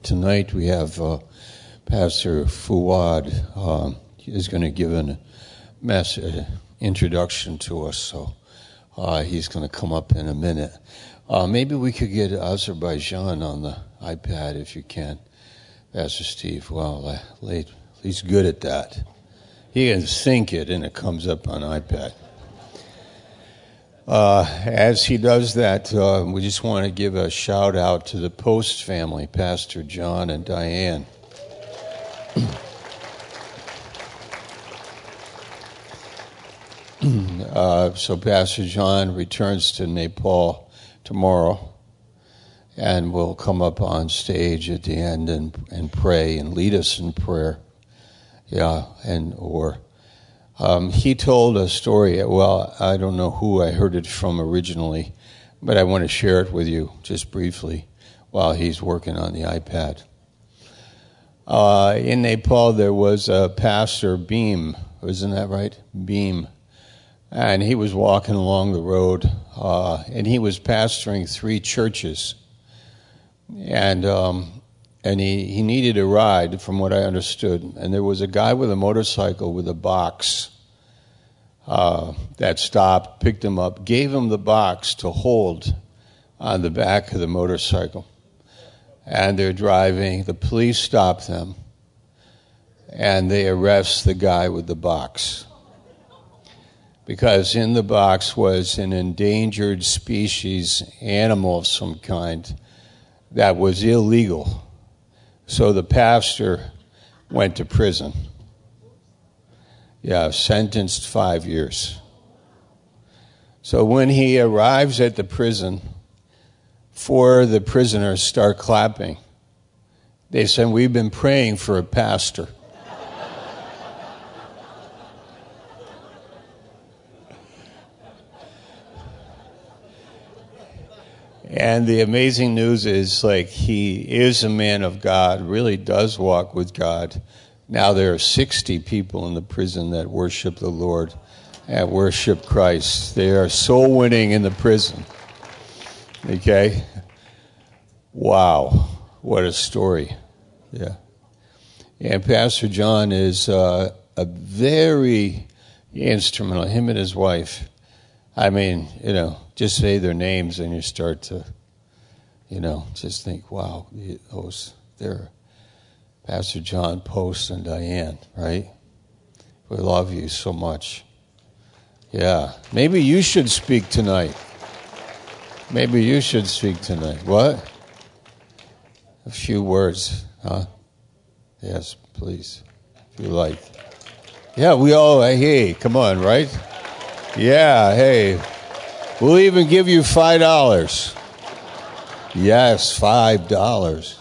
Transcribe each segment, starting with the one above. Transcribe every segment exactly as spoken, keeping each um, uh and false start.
tonight we have uh, Pastor Fuad um, is going to give an mess, uh, introduction to us, so uh, he's going to come up in a minute. Uh, maybe we could get Azerbaijan on the iPad if you can, Pastor Steve. Well, uh, late, he's good at that. He can sync it and it comes up on iPad. Uh, as he does that, uh, we just want to give a shout out to the Post family, Pastor John and Diane. uh, so Pastor John returns to Nepal tomorrow and will come up on stage at the end and, and pray and lead us in prayer. Yeah, and or... Um, he told a story. Well, I don't know who I heard it from originally, but I want to share it with you just briefly while he's working on the iPad. Uh, in Nepal, there was a pastor, Beam. Isn't that right? Beam. And he was walking along the road, uh, and he was pastoring three churches. And um, and he, he needed a ride, from what I understood. And there was a guy with a motorcycle with a box uh, that stopped, picked him up, gave him the box to hold on the back of the motorcycle. And they're driving. The police stop them, and they arrest the guy with the box. Because in the box was an endangered species animal of some kind that was illegal. So the pastor went to prison. Yeah, sentenced five years. So when he arrives at the prison, four of the prisoners start clapping. They said, "We've been praying for a pastor." And the amazing news is, like, he is a man of God, really does walk with God. Now there are sixty people in the prison that worship the Lord and worship Christ. They are soul winning in the prison. Okay? Wow. What a story. Yeah. And Pastor John is uh, a very instrumental, him and his wife. I mean, you know, just say their names and you start to, you know, just think, wow, those, they're Pastor John, Post, and Diane, right? We love you so much. Yeah. Maybe you should speak tonight. Maybe you should speak tonight. What? A few words, huh? Yes, please, if you like. Yeah, we all, hey, come on, right? Yeah, hey, we'll even give you five dollars. Yes, five dollars.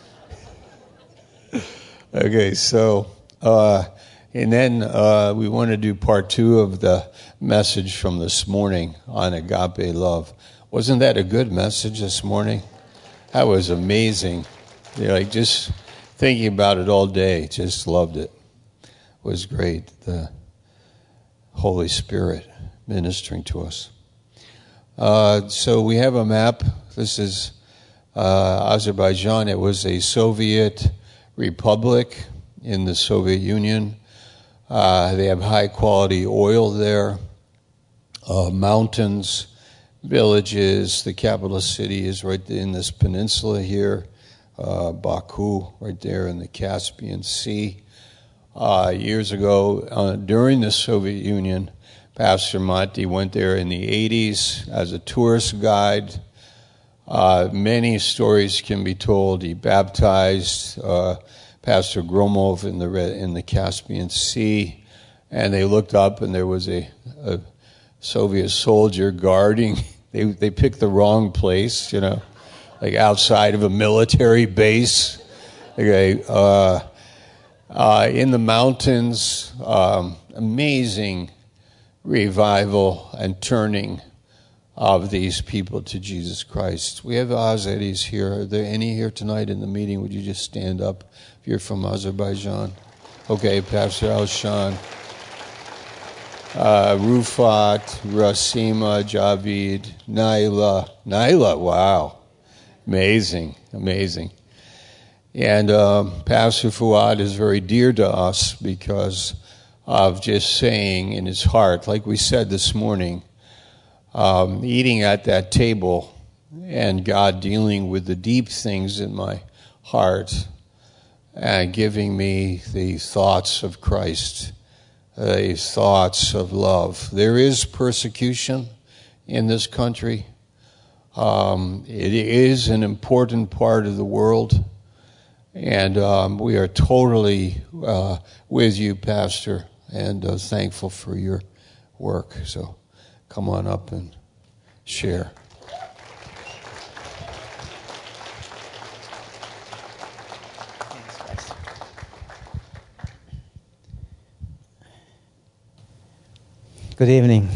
Okay, so, uh, and then uh, we want to do part two of the message from this morning on agape love. Wasn't that a good message this morning? That was amazing. You know, like just thinking about it all day, just loved it. It was great. The Holy Spirit ministering to us. Uh, so we have a map. This is uh, Azerbaijan. It was a Soviet republic in the Soviet Union. Uh, they have high quality oil there, uh, mountains, villages. The capital city is right in this peninsula here, uh, Baku, right there in the Caspian Sea. Uh, years ago, uh, during the Soviet Union, Pastor Monty went there in the eighties as a tourist guide. Uh, many stories can be told. He baptized uh, Pastor Gromov in the in the Caspian Sea, and they looked up and there was a, a Soviet soldier guarding. They they picked the wrong place, you know, like outside of a military base. Okay, uh, uh, in the mountains, um, amazing revival and turning of these people to Jesus Christ. We have Azeris here. Are there any here tonight in the meeting? Would you just stand up if you're from Azerbaijan? Okay, Pastor Alshan, uh, Rufat, Rasima, Javid, Naila. Naila, wow. Amazing, amazing. And um, Pastor Fuad is very dear to us because of just saying in his heart, like we said this morning, um, eating at that table and God dealing with the deep things in my heart and giving me the thoughts of Christ, the thoughts of love. There is persecution in this country. Um, it is an important part of the world. And um, we are totally uh, with you, Pastor, and uh, thankful for your work. So come on up and share. Good evening.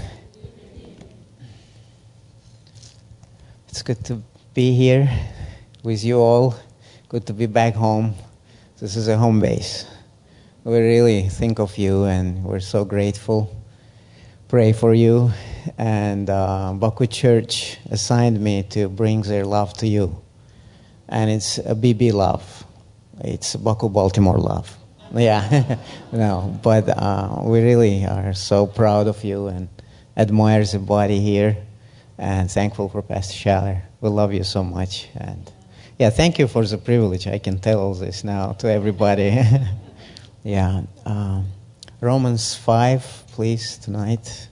It's good to be here with you all. Good to be back home. This is a home base. We really think of you, and we're so grateful. Pray for you. And uh, Baku Church assigned me to bring their love to you. And it's a B B love. It's Baku Baltimore love. Yeah, no, but uh, we really are so proud of you and admire the body here, and thankful for Pastor Schaller. We love you so much. And yeah, thank you for the privilege. I can tell all this now to everybody. yeah, um, Romans five, please, tonight.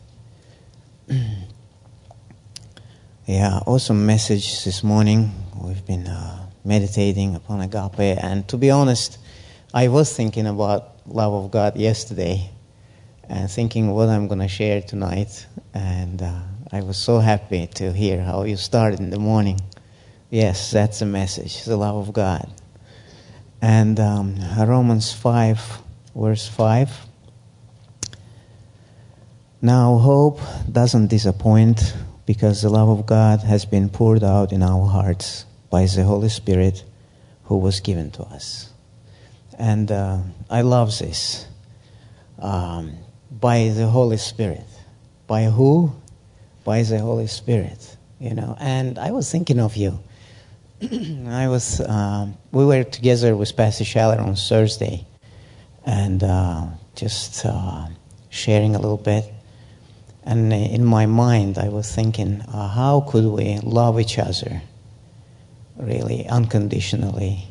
yeah, awesome message this morning. We've been uh, meditating upon agape, and to be honest, I was thinking about love of God yesterday and thinking what I'm going to share tonight. And uh, I was so happy to hear how you started in the morning. Yes, that's the message, the love of God. And um, Romans five, verse five. Now hope doesn't disappoint because the love of God has been poured out in our hearts by the Holy Spirit who was given to us. And uh, I love this. Um, by the Holy Spirit. By who? By the Holy Spirit. You know. And I was thinking of you. I was. Um, we were together with Pastor Schaller on Thursday, and uh, just uh, sharing a little bit. And in my mind, I was thinking, uh, how could we love each other, really unconditionally?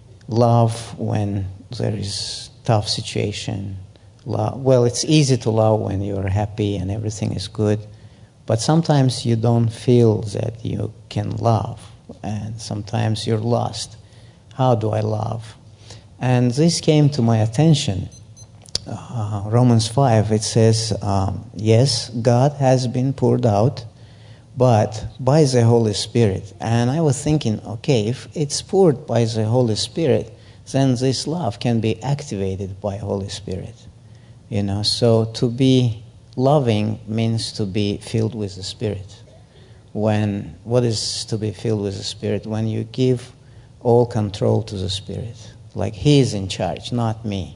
Love when there is tough situation. Love, well, it's easy to love when you're happy and everything is good, but sometimes you don't feel that you can love, and sometimes you're lost. How do I love? And this came to my attention. Uh, Romans five, it says, um, yes, God has been poured out, but by the Holy Spirit. And I was thinking, okay, if it's poured by the Holy Spirit, then this love can be activated by Holy Spirit. You know, so to be loving means to be filled with the Spirit. When, what is to be filled with the Spirit? When you give all control to the Spirit. Like He is in charge, not me.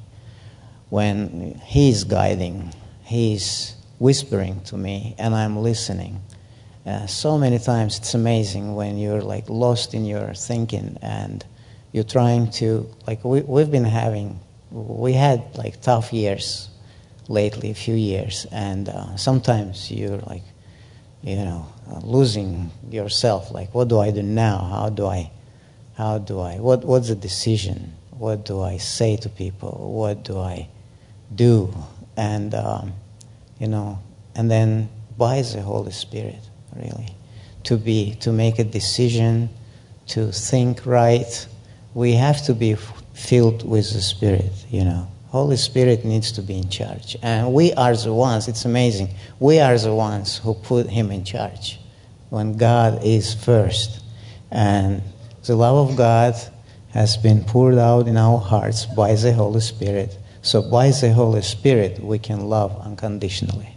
When He is guiding, He is whispering to me, and I'm listening. Uh, so many times it's amazing when you're like lost in your thinking and you're trying to, like we, we've been having, we had like tough years lately, a few years, and uh, sometimes you're like, you know, uh, losing yourself, like what do I do now? How do I, how do I, what what's the decision? What do I say to people? What do I do? And, um, you know, and then by the Holy Spirit, really, to be, to make a decision, to think right, we have to be f- filled with the Spirit, you know. Holy Spirit needs to be in charge. And we are the ones, it's amazing, we are the ones who put Him in charge when God is first. And the love of God has been poured out in our hearts by the Holy Spirit. So by the Holy Spirit, we can love unconditionally.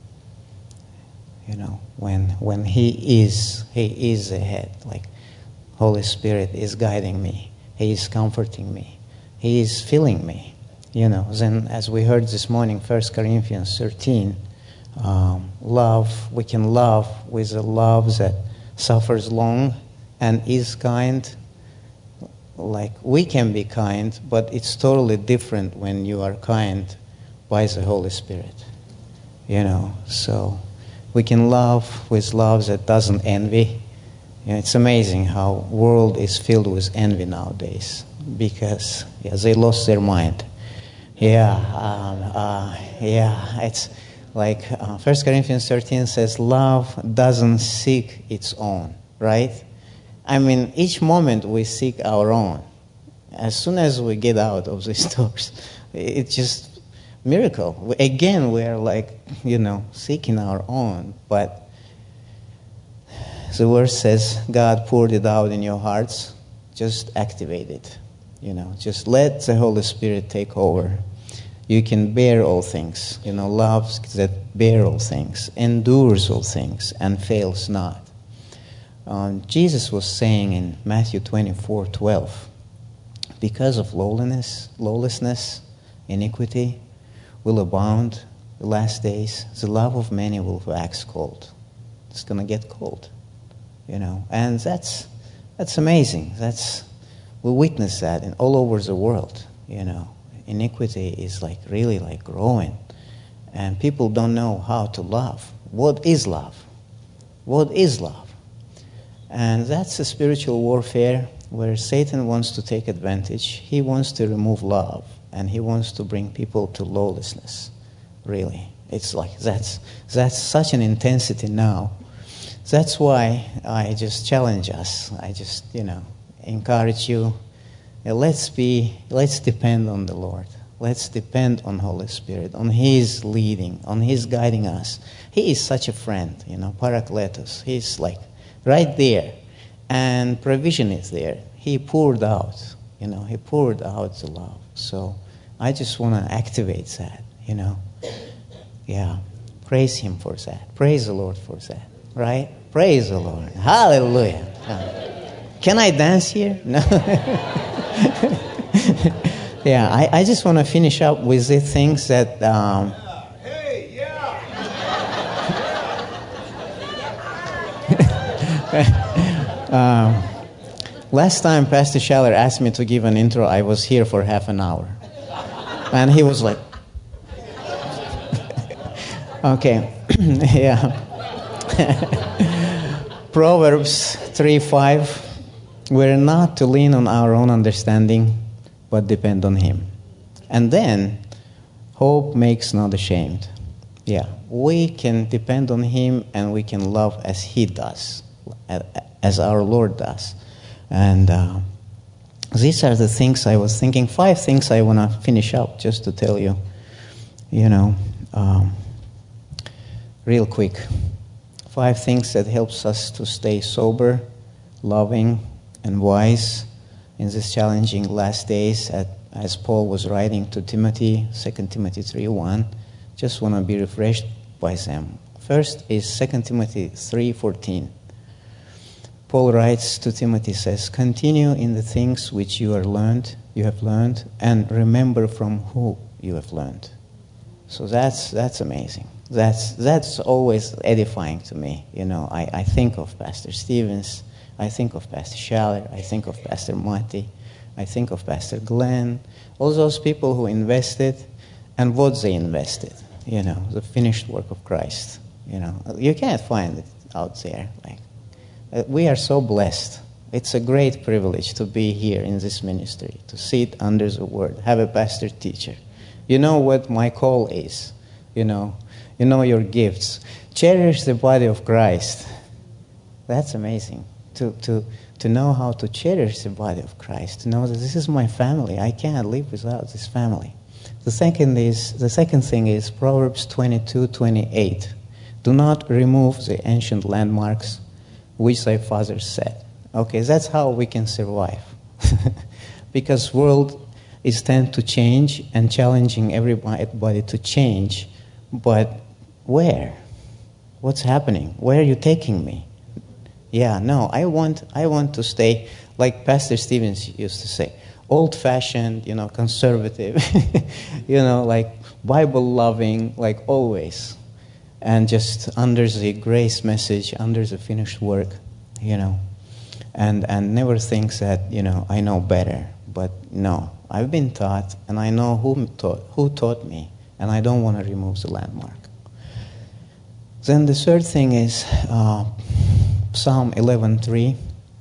You know, when when He is, He is the head. Like, Holy Spirit is guiding me. He is comforting me. He is filling me. You know, then as we heard this morning, First Corinthians thirteen, um, love, we can love with a love that suffers long and is kind. like we can be kind, but it's totally different when you are kind by the Holy Spirit. You know, so we can love with love that doesn't envy. You know, it's amazing how world is filled with envy nowadays because yeah, they lost their mind. Yeah, um, uh, yeah, it's like uh, First Corinthians thirteen says, love doesn't seek its own, right? I mean, each moment we seek our own. As soon as we get out of these doors, it's just miracle. Again, we are like, you know, seeking our own. But the verse says, God poured it out in your hearts. Just activate it. You know, just let the Holy Spirit take over. You can bear all things. You know, love that bear all things, endures all things, and fails not. Um, Jesus was saying in Matthew twenty-four twelve, because of lowliness, lawlessness, iniquity will abound the last days, the love of many will wax cold. It's going to get cold, you know. And that's that's amazing. That's we witness that in all over the world, you know. Iniquity is like really like growing. And people don't know how to love. What is love? What is love? And that's a spiritual warfare where Satan wants to take advantage. He wants to remove love, and he wants to bring people to lawlessness. Really, it's like that's that's such an intensity now. That's why I just challenge us. I just you know encourage you. Let's be. Let's depend on the Lord. Let's depend on Holy Spirit, on His leading, on His guiding us. He is such a friend, you know, Parakletos. He's like right there, and provision is there. He poured out, you know, He poured out the love. So I just want to activate that, you know. Yeah, praise Him for that. Praise the Lord for that, right? Praise the Lord. Hallelujah. Can I dance here? No. Yeah, I, I just want to finish up with the things that... Um, Hey, yeah. um, last time Pastor Schaller asked me to give an intro, I was here for half an hour. And he was like... Okay, yeah. Proverbs three five. We're not to lean on our own understanding, but depend on Him. And then, hope makes not ashamed. Yeah, we can depend on Him and we can love as He does, as our Lord does. And uh, these are the things I was thinking. Five things I want to finish up just to tell you, you know, um, real quick. Five things that helps us to stay sober, loving, and wise in these challenging last days, at, as Paul was writing to Timothy, Second Timothy three one. Just want to be refreshed by them. First is Second Timothy three fourteen. Paul writes to Timothy, says, continue in the things which you are learned, you have learned, and remember from who you have learned. So that's that's amazing. That's that's always edifying to me. You know, I, I think of Pastor Stevens, I think of Pastor Schaller, I think of Pastor Matti, I think of Pastor Glenn, all those people who invested, and what they invested, you know, the finished work of Christ. You know, you can't find it out there. Like, uh, we are so blessed. It's a great privilege to be here in this ministry, to sit under the Word, have a pastor teacher. You know what my call is, you know, you know your gifts. Cherish the body of Christ. That's amazing. To, to, to know how to cherish the body of Christ, to know that this is my family. I can't live without this family. The second is the second thing is Proverbs twenty-two twenty-eight. Do not remove the ancient landmarks which thy fathers set. Okay, that's how we can survive. Because world is tend to change and challenging everybody to change. But where? What's happening? Where are you taking me? Yeah, no, I want I want to stay, like Pastor Stevens used to say, old-fashioned, you know, conservative, you know, like Bible-loving, like always. And just under the grace message, under the finished work, you know. and and never thinks that, you know, I know better. But no, I've been taught, and I know who taught, who taught me, and I don't want to remove the landmark. Then the third thing is uh, Psalm eleven three.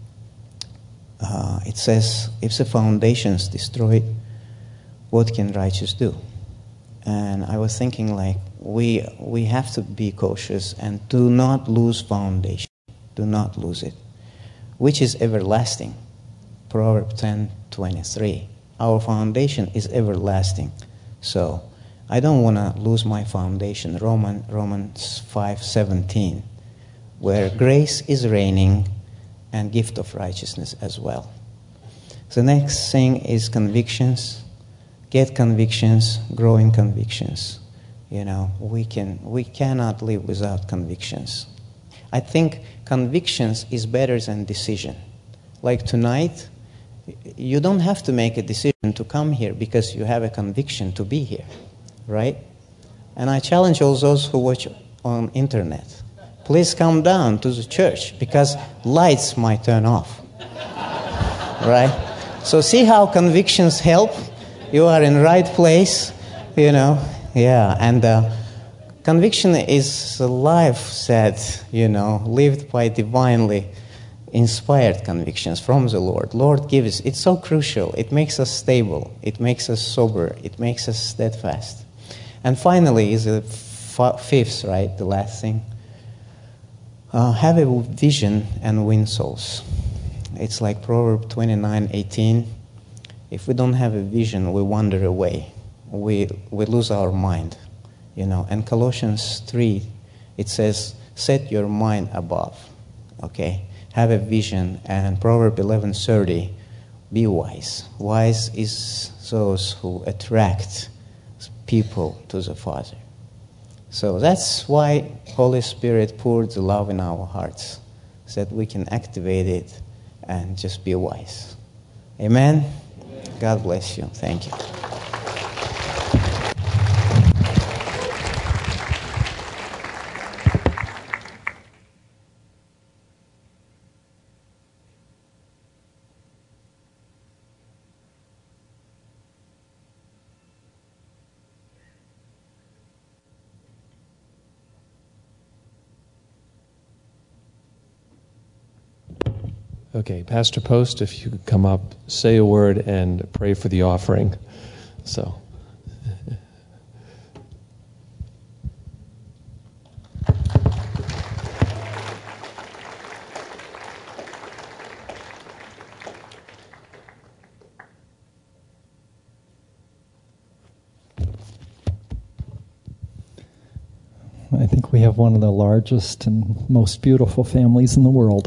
Uh, it says, if the foundation's destroyed, what can righteous do? And I was thinking, like, we we have to be cautious and do not lose foundation. Do not lose it, which is everlasting. Proverbs ten twenty-three. Our foundation is everlasting. So I don't want to lose my foundation. Roman, Romans five seventeen, where grace is reigning and gift of righteousness as well. The next thing is convictions. Get convictions, growing convictions. You know, we can we cannot live without convictions. I think convictions is better than decision. Like tonight, you don't have to make a decision to come here because you have a conviction to be here, right? And I challenge all those who watch on internet. Please come down to the church because lights might turn off, right? So see how convictions help? You are in the right place, you know. Yeah, and uh, conviction is a life that, you know, lived by divinely inspired convictions from the Lord. Lord gives. It's so crucial. It makes us stable. It makes us sober. It makes us steadfast. And finally is the f- fifth, right, the last thing. Uh, have a vision and win souls. It's like Proverbs twenty-nine eighteen. If we don't have a vision, we wander away. We we lose our mind, you know. And Colossians three, it says, set your mind above, okay? Have a vision. And Proverbs eleven thirty, be wise. Wise is those who attract people to the Father. So that's why Holy Spirit poured the love in our hearts, so that we can activate it and just be wise. Amen? Amen. God bless you. Thank you. Okay, Pastor Post, if you could come up, say a word, and pray for the offering. So. I think we have one of the largest and most beautiful families in the world.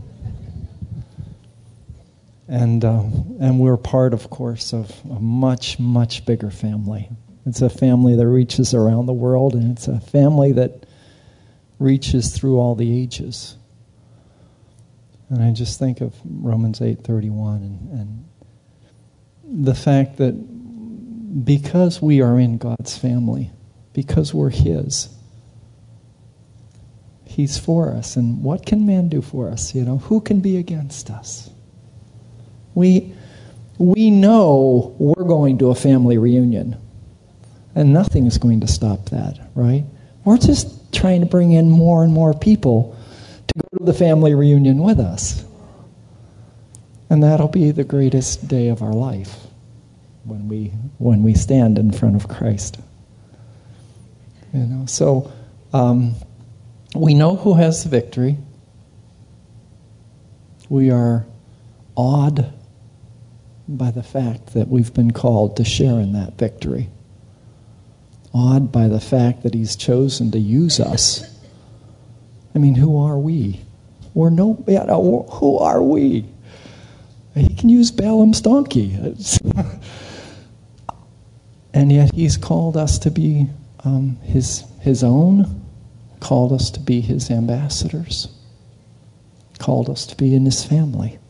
And uh, and we're part, of course, of a much, much bigger family. It's a family that reaches around the world, and it's a family that reaches through all the ages. And I just think of Romans eight thirty-one and, and the fact that because we are in God's family, because we're His, He's for us. And what can man do for us? You know, who can be against us? We we know we're going to a family reunion, and nothing is going to stop that, right? We're just trying to bring in more and more people to go to the family reunion with us. And that'll be the greatest day of our life when we when we stand in front of Christ. You know, so um, we know who has the victory. We are awed by the fact that we've been called to share in that victory. Awed by the fact that He's chosen to use us. I mean, who are we? We're no, who are we? He can use Balaam's donkey. And yet He's called us to be um, his, his own, called us to be His ambassadors, called us to be in His family.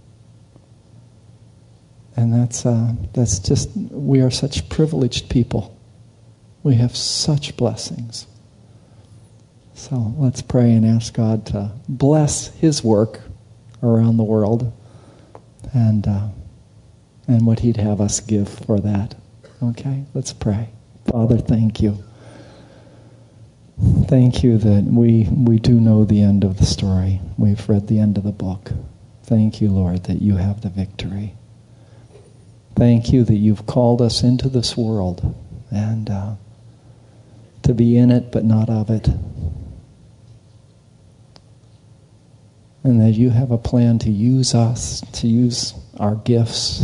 And that's uh, that's just, we are such privileged people. We have such blessings. So let's pray and ask God to bless His work around the world, and uh, and what he'd have us give for that. Okay, let's pray. Father, thank you. Thank you that we we do know the end of the story. We've read the end of the book. Thank you, Lord, that you have the victory. Thank you that you've called us into this world and uh, to be in it but not of it. And that you have a plan to use us, to use our gifts,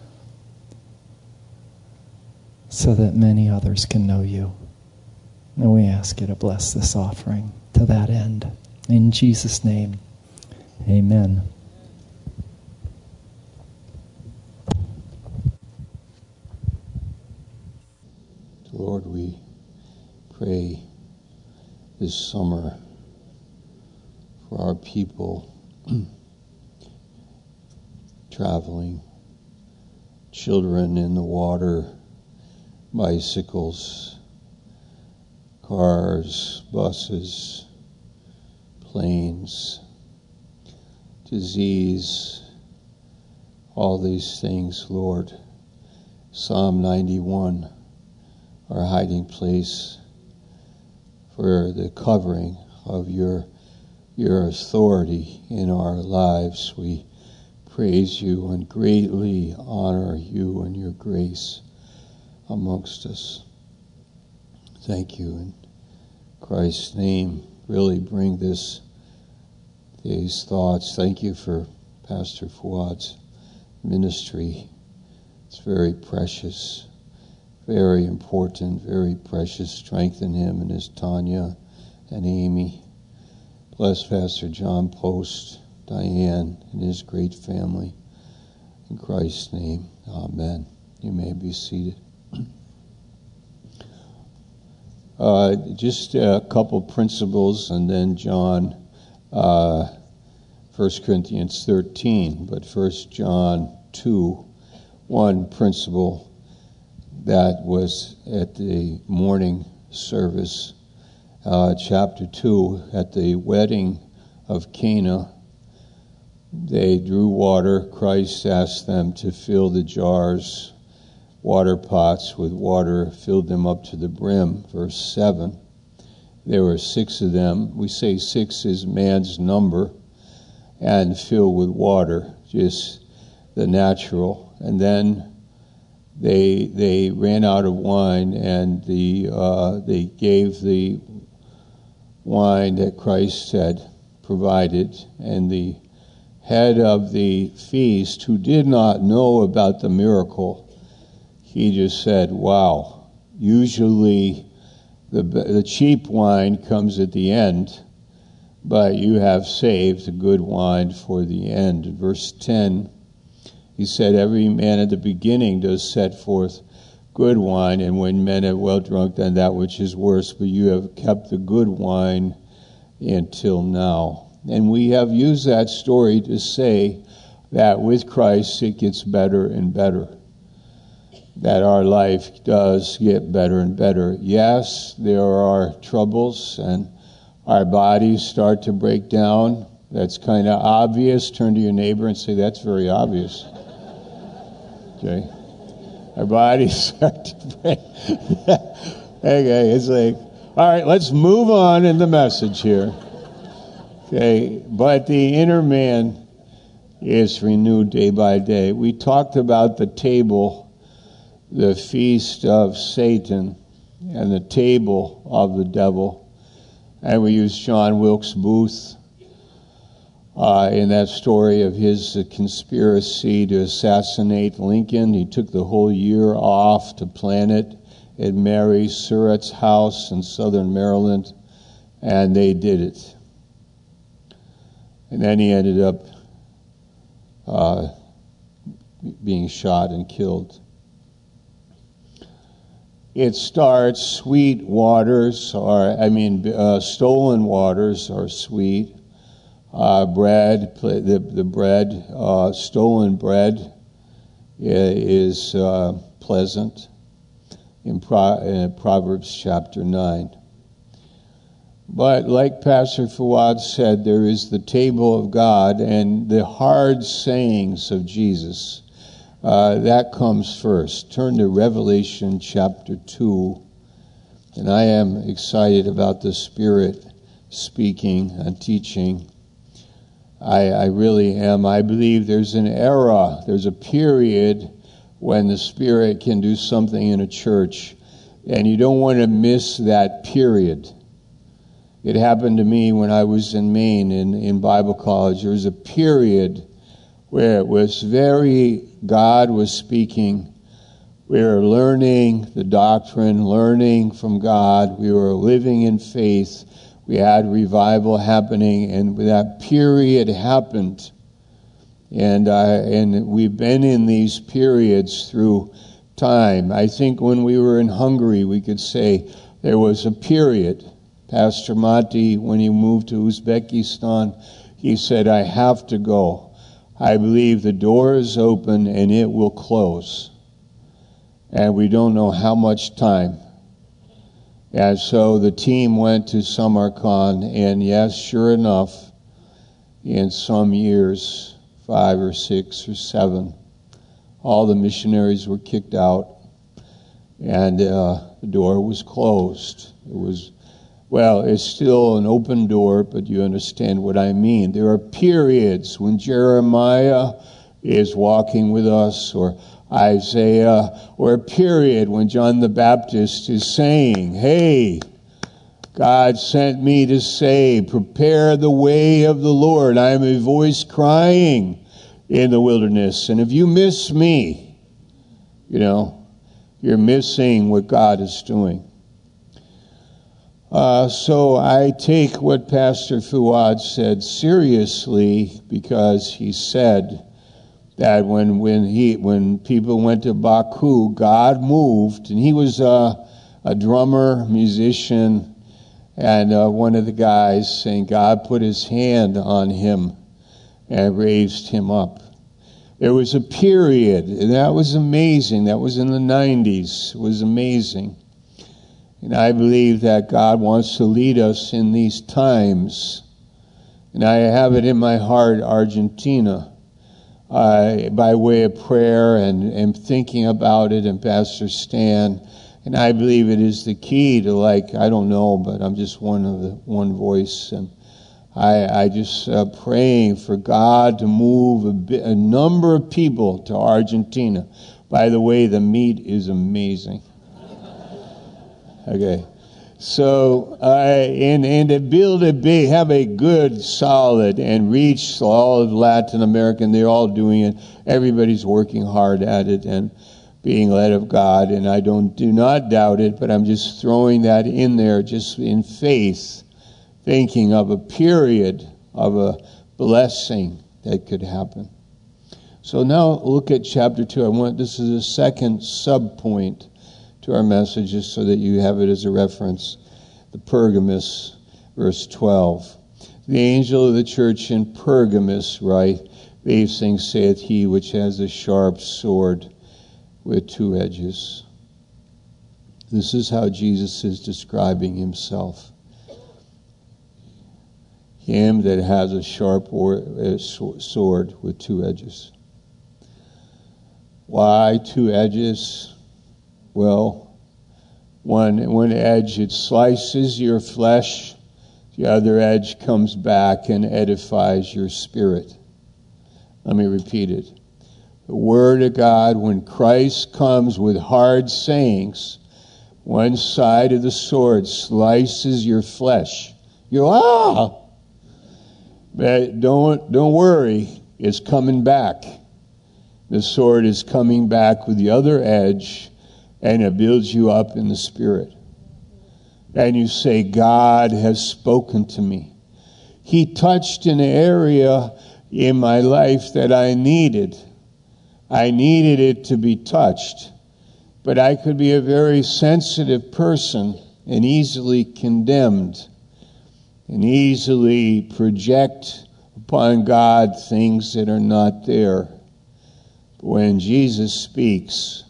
so that many others can know you. And we ask you to bless this offering to that end. In Jesus' name, amen. Lord, we pray this summer for our people traveling, children in the water, bicycles, cars, buses, planes, disease, all these things, Lord. Psalm ninety-one, our hiding place for the covering of your your authority in our lives. We praise you and greatly honor you and your grace amongst us. Thank you. In Christ's name, really bring this these thoughts. Thank you for Pastor Fuad's ministry. It's very precious, very important, very precious. Strengthen him and his Tanya and Amy. Bless Pastor John Post, Diane, and his great family. In Christ's name, amen. You may be seated. Uh, just a couple principles, and then John, uh, First Corinthians thirteen, but First John two, one principle that was at the morning service, uh, chapter two, at the wedding of Cana. They drew water. Christ asked them to fill the jars, water pots with water, filled them up to the brim. Verse seven. There were six of them. We say six is man's number, and filled with water, just the natural. And then they they ran out of wine, and the uh, they gave the wine that Christ had provided, and the head of the feast, who did not know about the miracle, he just said, wow, usually the the cheap wine comes at the end, but you have saved the good wine for the end. In verse ten, he said, every man at the beginning does set forth good wine, and when men have well drunk, then that which is worse, but you have kept the good wine until now. And we have used that story to say that with Christ it gets better and better, that our life does get better and better. Yes, there are troubles, and our bodies start to break down. That's kind of obvious. Turn to your neighbor and say, that's very obvious. Okay? Our bodies start to break. Okay, it's like, all right, let's move on in the message here. Okay, but the inner man is renewed day by day. We talked about the table, the feast of Satan, and the table of the devil. And we used John Wilkes Booth uh, in that story of his uh, conspiracy to assassinate Lincoln. He took the whole year off to plan it at Mary Surratt's house in southern Maryland, and they did it. And then he ended up uh, being shot and killed. It starts, sweet waters are, I mean, uh, stolen waters are sweet. Uh, bread, the, the bread, uh, stolen bread is uh, pleasant in, Pro, in Proverbs chapter nine. But like Pastor Fuad said, there is the table of God and the hard sayings of Jesus. Uh, that comes first. Turn to Revelation chapter two. And I am excited about the Spirit speaking and teaching. I, I really am. I believe there's an era, there's a period when the Spirit can do something in a church. And you don't want to miss that period. It happened to me when I was in Maine in, in Bible college. There was a period where it was very, God was speaking. We were learning the doctrine, learning from God. We were living in faith. We had revival happening, and that period happened. And I, and we've been in these periods through time. I think when we were in Hungary, we could say there was a period. Pastor Mati, when he moved to Uzbekistan, he said, I have to go. I believe the door is open and it will close. And we don't know how much time. And so the team went to Samarkand, and yes, sure enough, in some years, five or six or seven, all the missionaries were kicked out, and uh, the door was closed. It was Well, it's still an open door, but you understand what I mean. There are periods when Jeremiah is walking with us, or Isaiah, or a period when John the Baptist is saying, hey, God sent me to say, prepare the way of the Lord. I am a voice crying in the wilderness. And if you miss me, you know, you're missing what God is doing. Uh, so I take what Pastor Fuad said seriously, because he said that when when he when people went to Baku, God moved, and he was uh, a drummer, musician, and uh, one of the guys saying God put his hand on him and raised him up. There was a period, and that was amazing. That was in the nineties. It was amazing. And I believe that God wants to lead us in these times. And I have it in my heart, Argentina, uh, by way of prayer and, and thinking about it, and Pastor Stan. And I believe it is the key to, like, I don't know, but I'm just one of the one voice. And I, I just uh, praying for God to move a, bit, a number of people to Argentina. By the way, the meat is amazing. Okay, so uh, and and to build a big, have a good, solid, and reach all of Latin America. And they're all doing it. Everybody's working hard at it and being led of God. And I don't do not doubt it, but I'm just throwing that in there, just in faith, thinking of a period of a blessing that could happen. So now look at chapter two. I want this is a second sub point to our messages so that you have it as a reference. The Pergamos, verse twelve. The angel of the church in Pergamos write, these things saith he which has a sharp sword with two edges. This is how Jesus is describing himself. Him that has a sharp sword with two edges. Why two edges? Well, one, one edge, it slices your flesh. The other edge comes back and edifies your spirit. Let me repeat it. The Word of God, when Christ comes with hard sayings, one side of the sword slices your flesh. You go, ah! But don't, don't worry, it's coming back. The sword is coming back with the other edge, and it builds you up in the spirit. And you say, God has spoken to me. He touched an area in my life that I needed. I needed it to be touched. But I could be a very sensitive person and easily condemned and easily project upon God things that are not there. But when Jesus speaks,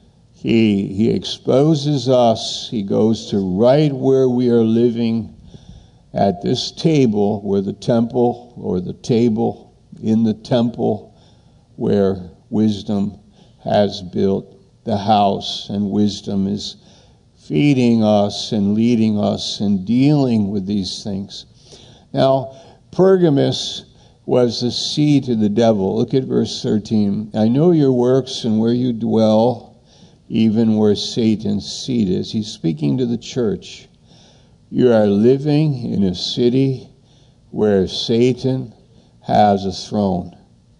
He, he exposes us. He goes to right where we are living, at this table where the temple, or the table in the temple where wisdom has built the house, and wisdom is feeding us and leading us and dealing with these things. Now, Pergamos was the seat of the devil. Look at verse thirteen. I know your works and where you dwell, even where Satan's seat is. He's speaking to the church. You are living in a city where Satan has a throne.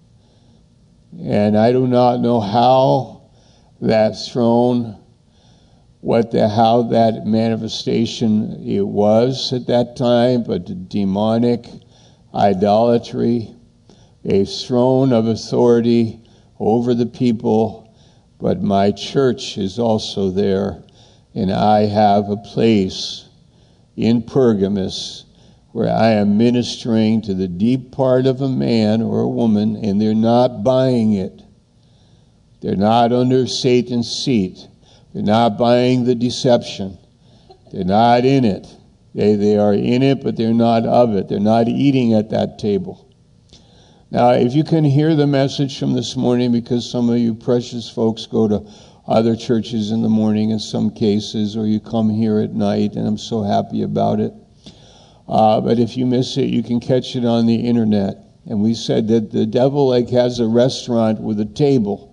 And I do not know how that throne, what the, how that manifestation it was at that time, but demonic idolatry, a throne of authority over the people. But my church is also there, and I have a place in Pergamos where I am ministering to the deep part of a man or a woman, and they're not buying it. They're not under Satan's seat. They're not buying the deception. They're not in it. They, they are in it, but they're not of it. They're not eating at that table. Now, if you can hear the message from this morning, because some of you precious folks go to other churches in the morning in some cases, or you come here at night, and I'm so happy about it. Uh, but if you miss it, you can catch it on the internet. And we said that the devil like has a restaurant with a table.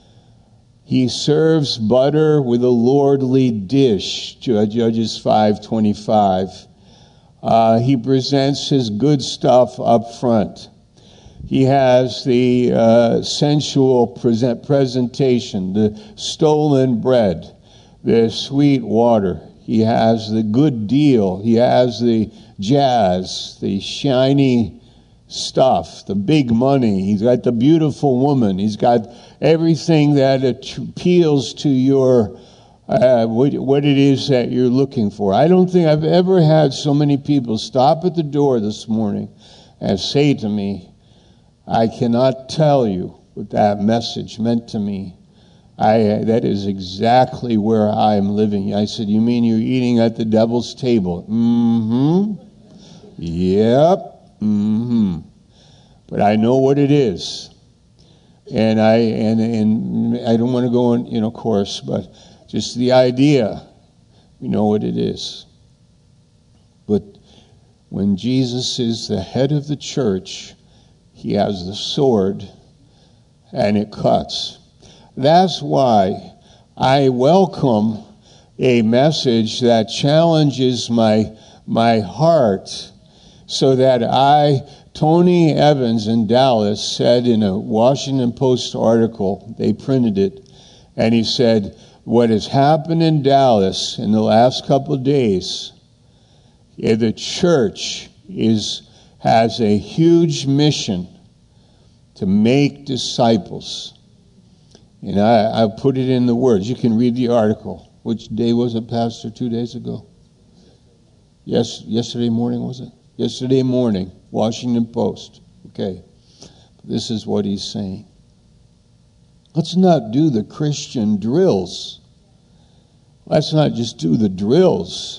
He serves butter with a lordly dish, Judges five twenty-five. Uh, he presents his good stuff up front. He has the uh, sensual present presentation, the stolen bread, the sweet water. He has the good deal. He has the jazz, the shiny stuff, the big money. He's got the beautiful woman. He's got everything that appeals to your uh, what, what it is that you're looking for. I don't think I've ever had so many people stop at the door this morning and say to me, I cannot tell you what that message meant to me. I that is exactly where I'm living. I said, you mean you're eating at the devil's table? Mm-hmm. Yep. Mm-hmm. But I know what it is. And I and and I don't want to go on, you know, course, but just the idea, we know what it is. But when Jesus is the head of the church, he has the sword, and it cuts. That's why I welcome a message that challenges my my heart, so that I, Tony Evans in Dallas, said in a Washington Post article, they printed it, and he said, what has happened in Dallas in the last couple of days, the church is has a huge mission to make disciples. And I, I put it in the words. You can read the article. Which day was it, Pastor? Two days ago? Yes, yesterday morning, was it? Yesterday morning, Washington Post. Okay. This is what he's saying. Let's not do the Christian drills. Let's not just do the drills.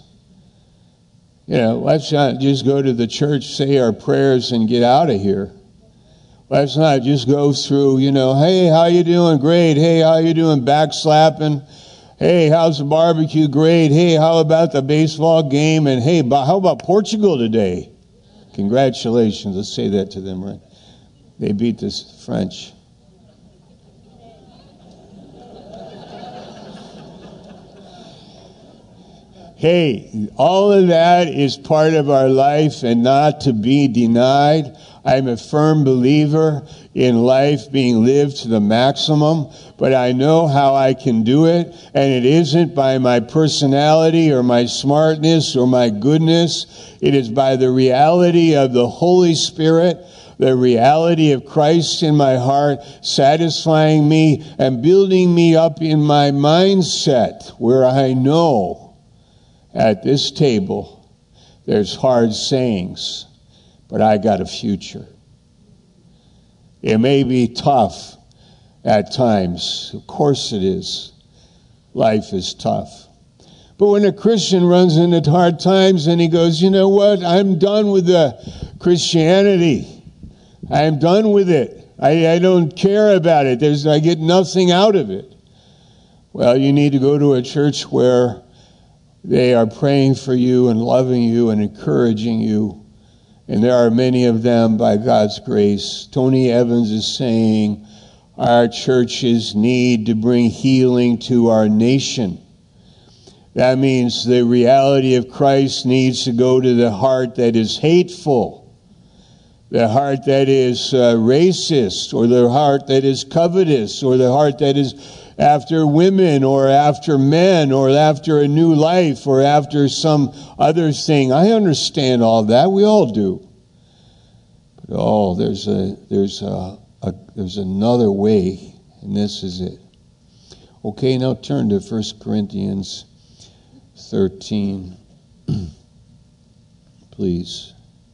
You know, let's not just go to the church, say our prayers, and get out of here. Let's not just go through, you know, hey, how you doing? Great. Hey, how you doing? Backslapping. Hey, how's the barbecue? Great. Hey, how about the baseball game? And hey, how about Portugal today? Congratulations. Let's say that to them, right? They beat the French. Hey, all of that is part of our life and not to be denied. I'm a firm believer in life being lived to the maximum, but I know how I can do it, and it isn't by my personality or my smartness or my goodness. It is by the reality of the Holy Spirit, the reality of Christ in my heart, satisfying me and building me up in my mindset where I know at this table there's hard sayings, but I got a future. It may be tough at times. Of course it is. Life is tough. But when a Christian runs into hard times and he goes, you know what, I'm done with the Christianity. I'm done with it. I, I don't care about it. There's, I get nothing out of it. Well, you need to go to a church where they are praying for you and loving you and encouraging you. And there are many of them by God's grace. Tony Evans is saying our churches need to bring healing to our nation. That means the reality of Christ needs to go to the heart that is hateful, the heart that is uh, racist, or the heart that is covetous, or the heart that is after women, or after men, or after a new life, or after some other thing. I understand all that. We all do. But oh, there's a there's a, a there's another way, and this is it. Okay, now turn to First Corinthians thirteen, please.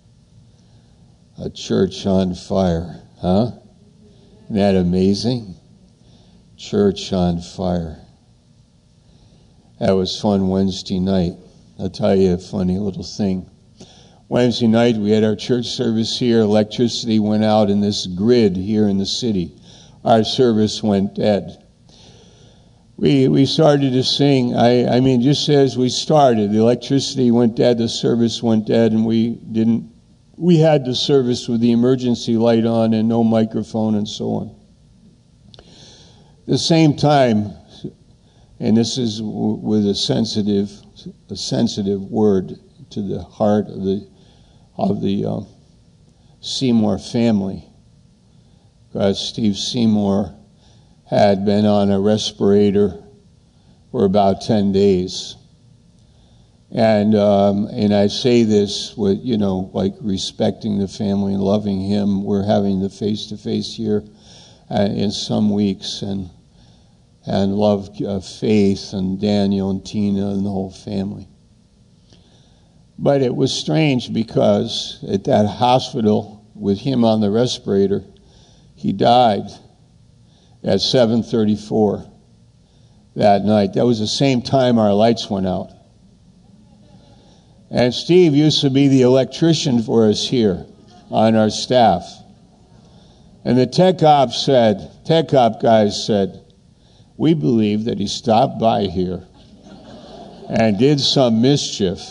A church on fire, huh? Isn't that amazing? Church on fire. That was fun Wednesday night. I'll tell you a funny little thing. Wednesday night we had our church service here. Electricity went out in this grid here in the city. Our service went dead. We we started to sing. I, I mean, just as we started, the electricity went dead, the service went dead, and we didn't. We had the service with the emergency light on and no microphone and so on. At the same time, and this is w- with a sensitive, a sensitive word to the heart of the of the uh, Seymour family, because Steve Seymour had been on a respirator for about ten days. And um, and I say this with, you know, like respecting the family and loving him. We're having the face-to-face here uh, in some weeks, and and love uh, Faith and Daniel and Tina and the whole family. But it was strange because at that hospital with him on the respirator, he died at seven thirty-four that night. That was the same time our lights went out. And Steve used to be the electrician for us here on our staff. And the tech op said, tech op guys said, we believe that he stopped by here and did some mischief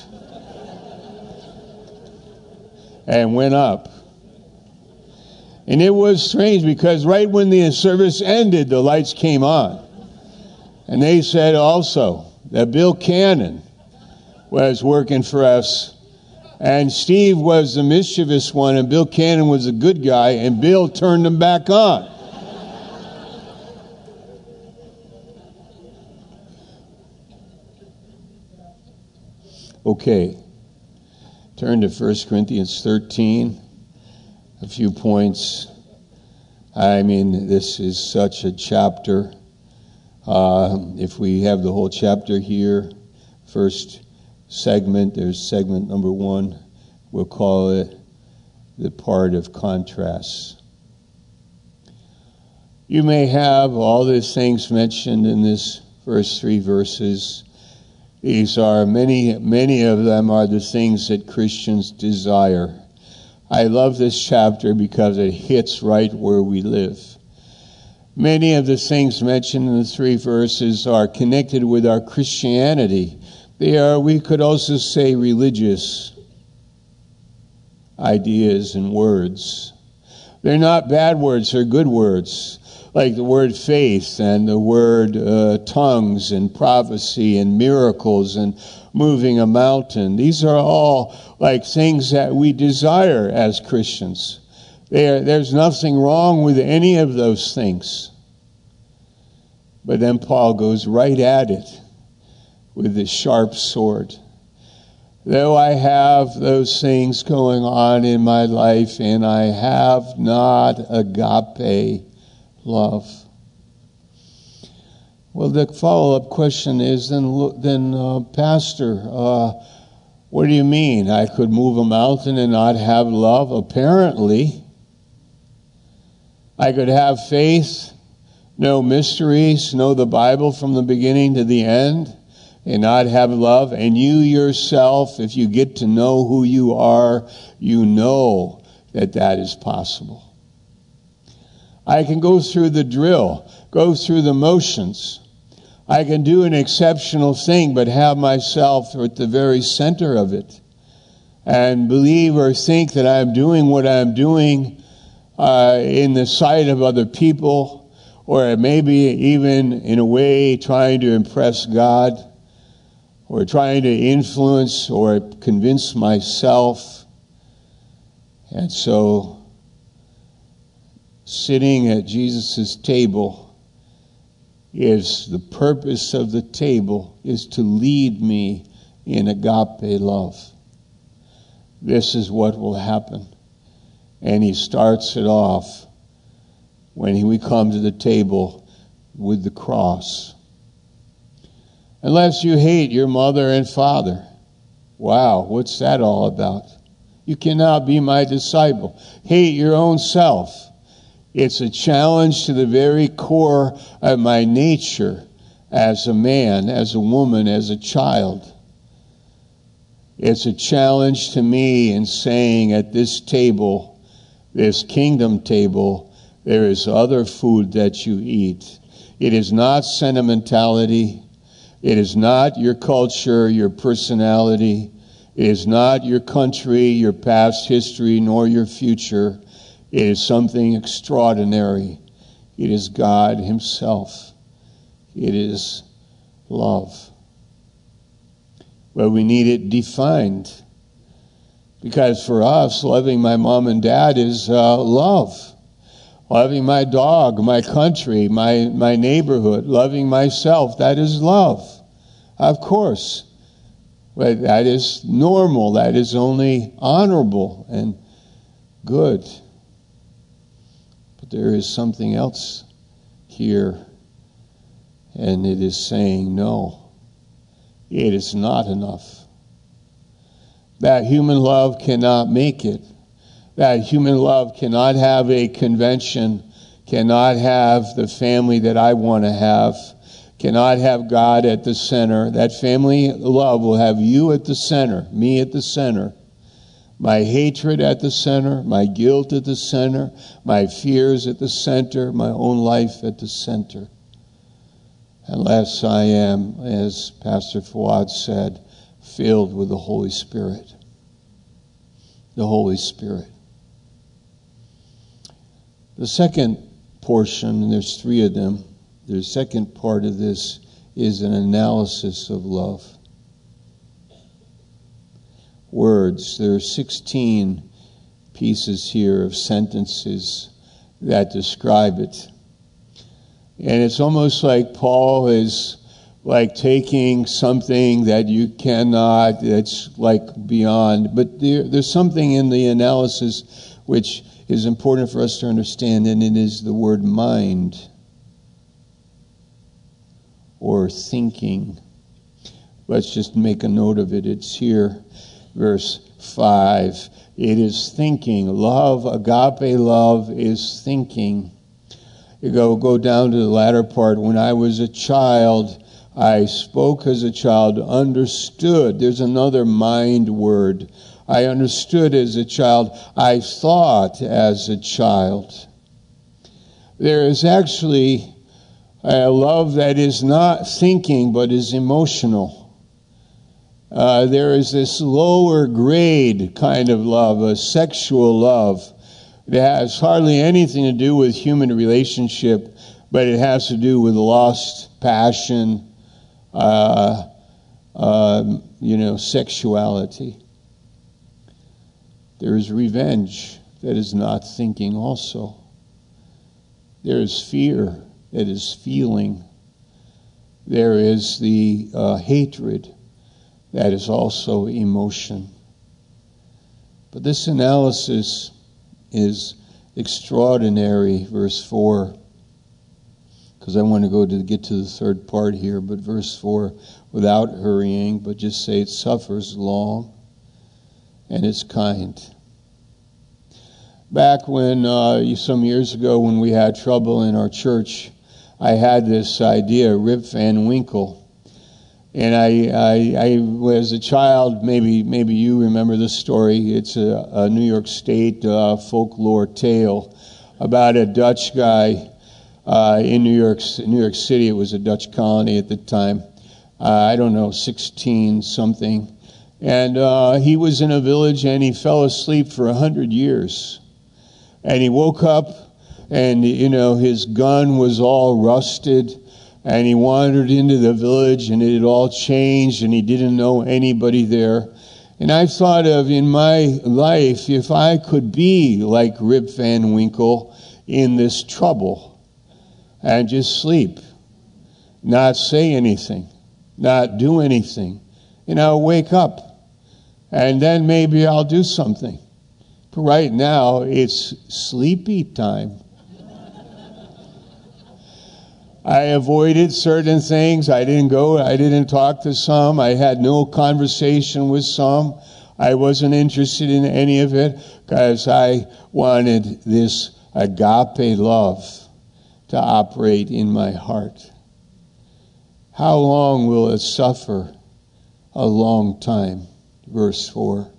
and went up. And it was strange because right when the service ended, the lights came on. And they said also that Bill Cannon was working for us. And Steve was the mischievous one, and Bill Cannon was the good guy, and Bill turned them back on. Okay. Turn to First Corinthians thirteen. A few points. I mean, this is such a chapter. Uh, if we have the whole chapter here, first segment, there's segment number one. We'll call it the part of contrasts. You may have all these things mentioned in this first three verses. These are many, many of them are the things that Christians desire. I love this chapter because it hits right where we live. Many of the things mentioned in the three verses are connected with our Christianity. They are, we could also say, religious ideas and words. They're not bad words, they're good words. Like the word faith and the word uh, tongues and prophecy and miracles and moving a mountain. These are all like things that we desire as Christians. There, there's nothing wrong with any of those things. But then Paul goes right at it with the sharp sword. Though I have those things going on in my life and I have not agape love. Well, the follow-up question is then, then uh, Pastor, uh, what do you mean? I could move a mountain and not have love? Apparently. I could have faith, know mysteries, know the Bible from the beginning to the end, and not have love. And you yourself, if you get to know who you are, you know that that is possible. I can go through the drill, go through the motions. I can do an exceptional thing, but have myself at the very center of it, and believe or think that I'm doing what I'm doing uh, in the sight of other people, or maybe even in a way trying to impress God, or trying to influence or convince myself. And so, sitting at Jesus' table is the purpose of the table, is to lead me in agape love. This is what will happen. And he starts it off when we come to the table with the cross. Unless you hate your mother and father. Wow, what's that all about? You cannot be my disciple. Hate your own self. It's a challenge to the very core of my nature as a man, as a woman, as a child. It's a challenge to me in saying at this table, this kingdom table, there is other food that you eat. It is not sentimentality. It is not your culture, your personality. It is not your country, your past history, nor your future. It is something extraordinary. It is God himself. It is love. But we need it defined. Because for us, loving my mom and dad is uh, love. Loving my dog, my country, my, my neighborhood, loving myself, that is love. Of course. But that is normal. That is only honorable and good. But there is something else here. And it is saying no. It is not enough. That human love cannot make it. That human love cannot have a convention, cannot have the family that I want to have, cannot have God at the center. That family love will have you at the center, me at the center, my hatred at the center, my guilt at the center, my fears at the center, my own life at the center. Unless I am, as Pastor Fawad said, filled with the Holy Spirit. The Holy Spirit. The second portion, and there's three of them, the second part of this is an analysis of love. Words. There are sixteen pieces here of sentences that describe it. And it's almost like Paul is like taking something that you cannot, that's like beyond. But there, there's something in the analysis which is important for us to understand, and it is the word mind or thinking. Let's just make a note of it. It's here, verse five. It is thinking. Love, agape love, is thinking. You go, go down to the latter part. When I was a child, I spoke as a child, understood. There's another mind word. I understood as a child. I thought as a child. There is actually a love that is not thinking, but is emotional. Uh, there is this lower grade kind of love, a sexual love. It has hardly anything to do with human relationship, but it has to do with lust, passion, uh, uh, you know, sexuality. There is revenge that is not thinking also. There is fear that is feeling. There is the uh, hatred that is also emotion. But this analysis is extraordinary, verse four, because I want to go to get to the third part here, but verse four, without hurrying, but just say it suffers long and it's kind. Back when, uh, some years ago when we had trouble in our church, I had this idea, Rip Van Winkle, And I, I, I was a child, maybe maybe you remember this story. It's a, a New York State uh, folklore tale about a Dutch guy uh, in New York, New York City. It was a Dutch colony at the time. Uh, I don't know, sixteen something. And uh, he was in a village and he fell asleep for a hundred years. And he woke up and, you know, his gun was all rusted. And he wandered into the village and it had all changed and he didn't know anybody there. And I thought of in my life, if I could be like Rip Van Winkle in this trouble and just sleep, not say anything, not do anything, and I'll wake up and then maybe I'll do something. But right now it's sleepy time. I avoided certain things. I didn't go, I didn't talk to some. I had no conversation with some. I wasn't interested in any of it because I wanted this agape love to operate in my heart. How long will it suffer? A long time. Verse four.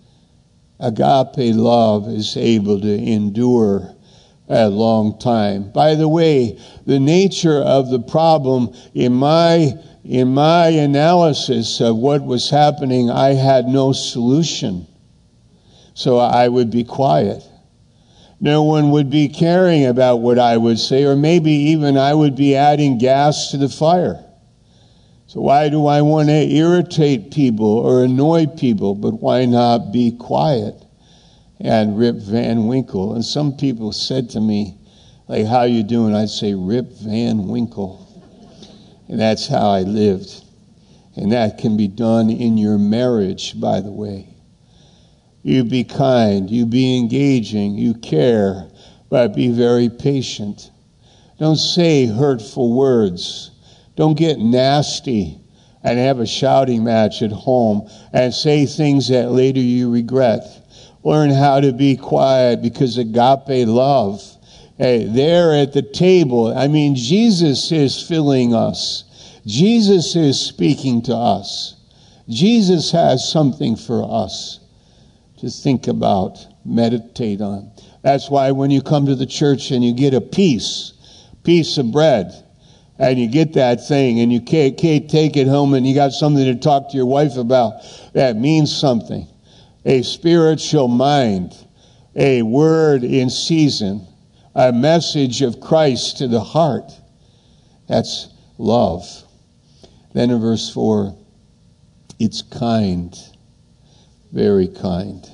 Agape love is able to endure a long time. By the way, the nature of the problem in my in my analysis of what was happening, I had no solution. So I would be quiet. No one would be caring about what I would say, or maybe even I would be adding gas to the fire. So why do I want to irritate people or annoy people? But why not be quiet? And Rip Van Winkle. And some people said to me, like, how you doing? I'd say, Rip Van Winkle. And that's how I lived. And that can be done in your marriage, by the way. You be kind, you be engaging, you care, but be very patient. Don't say hurtful words. Don't get nasty and have a shouting match at home and say things that later you regret. Learn how to be quiet, because agape love, hey, there at the table, I mean, Jesus is filling us. Jesus is speaking to us. Jesus has something for us to think about, meditate on. That's why when you come to the church and you get a piece, piece of bread, and you get that thing and you can't, can't take it home and you got something to talk to your wife about, that means something. A spiritual mind, a word in season, a message of Christ to the heart. That's love. Then in verse four, it's kind, very kind.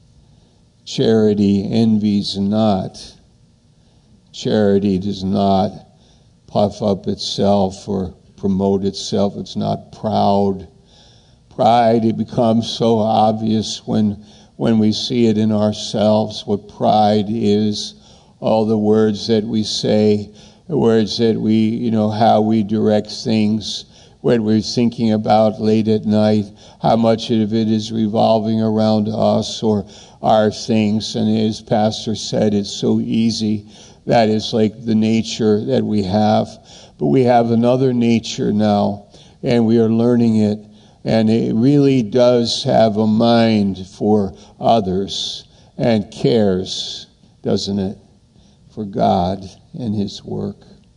Charity envies not. Charity does not puff up itself or promote itself. It's not proud. Pride, it becomes so obvious when when we see it in ourselves, what pride is. All the words that we say, the words that we, you know, how we direct things, what we're thinking about late at night, how much of it is revolving around us or our things. And as Pastor said, it's so easy. That is like the nature that we have. But we have another nature now, and we are learning it. And it really does have a mind for others and cares, doesn't it, for God and His work.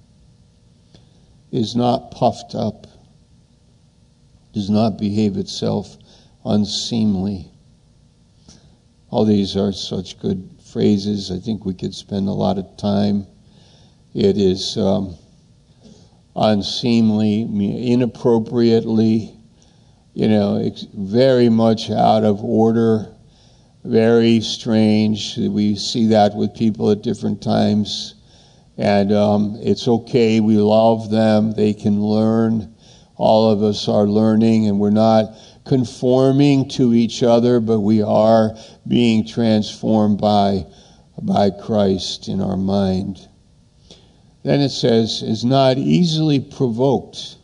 Is not puffed up, does not behave itself unseemly. All these are such good phrases. I think we could spend a lot of time. It is um, unseemly, inappropriately, you know, it's very much out of order, very strange. We see that with people at different times. And um, it's okay. We love them. They can learn. All of us are learning, and we're not conforming to each other, but we are being transformed by, by Christ in our mind. Then it says, is not easily provoked.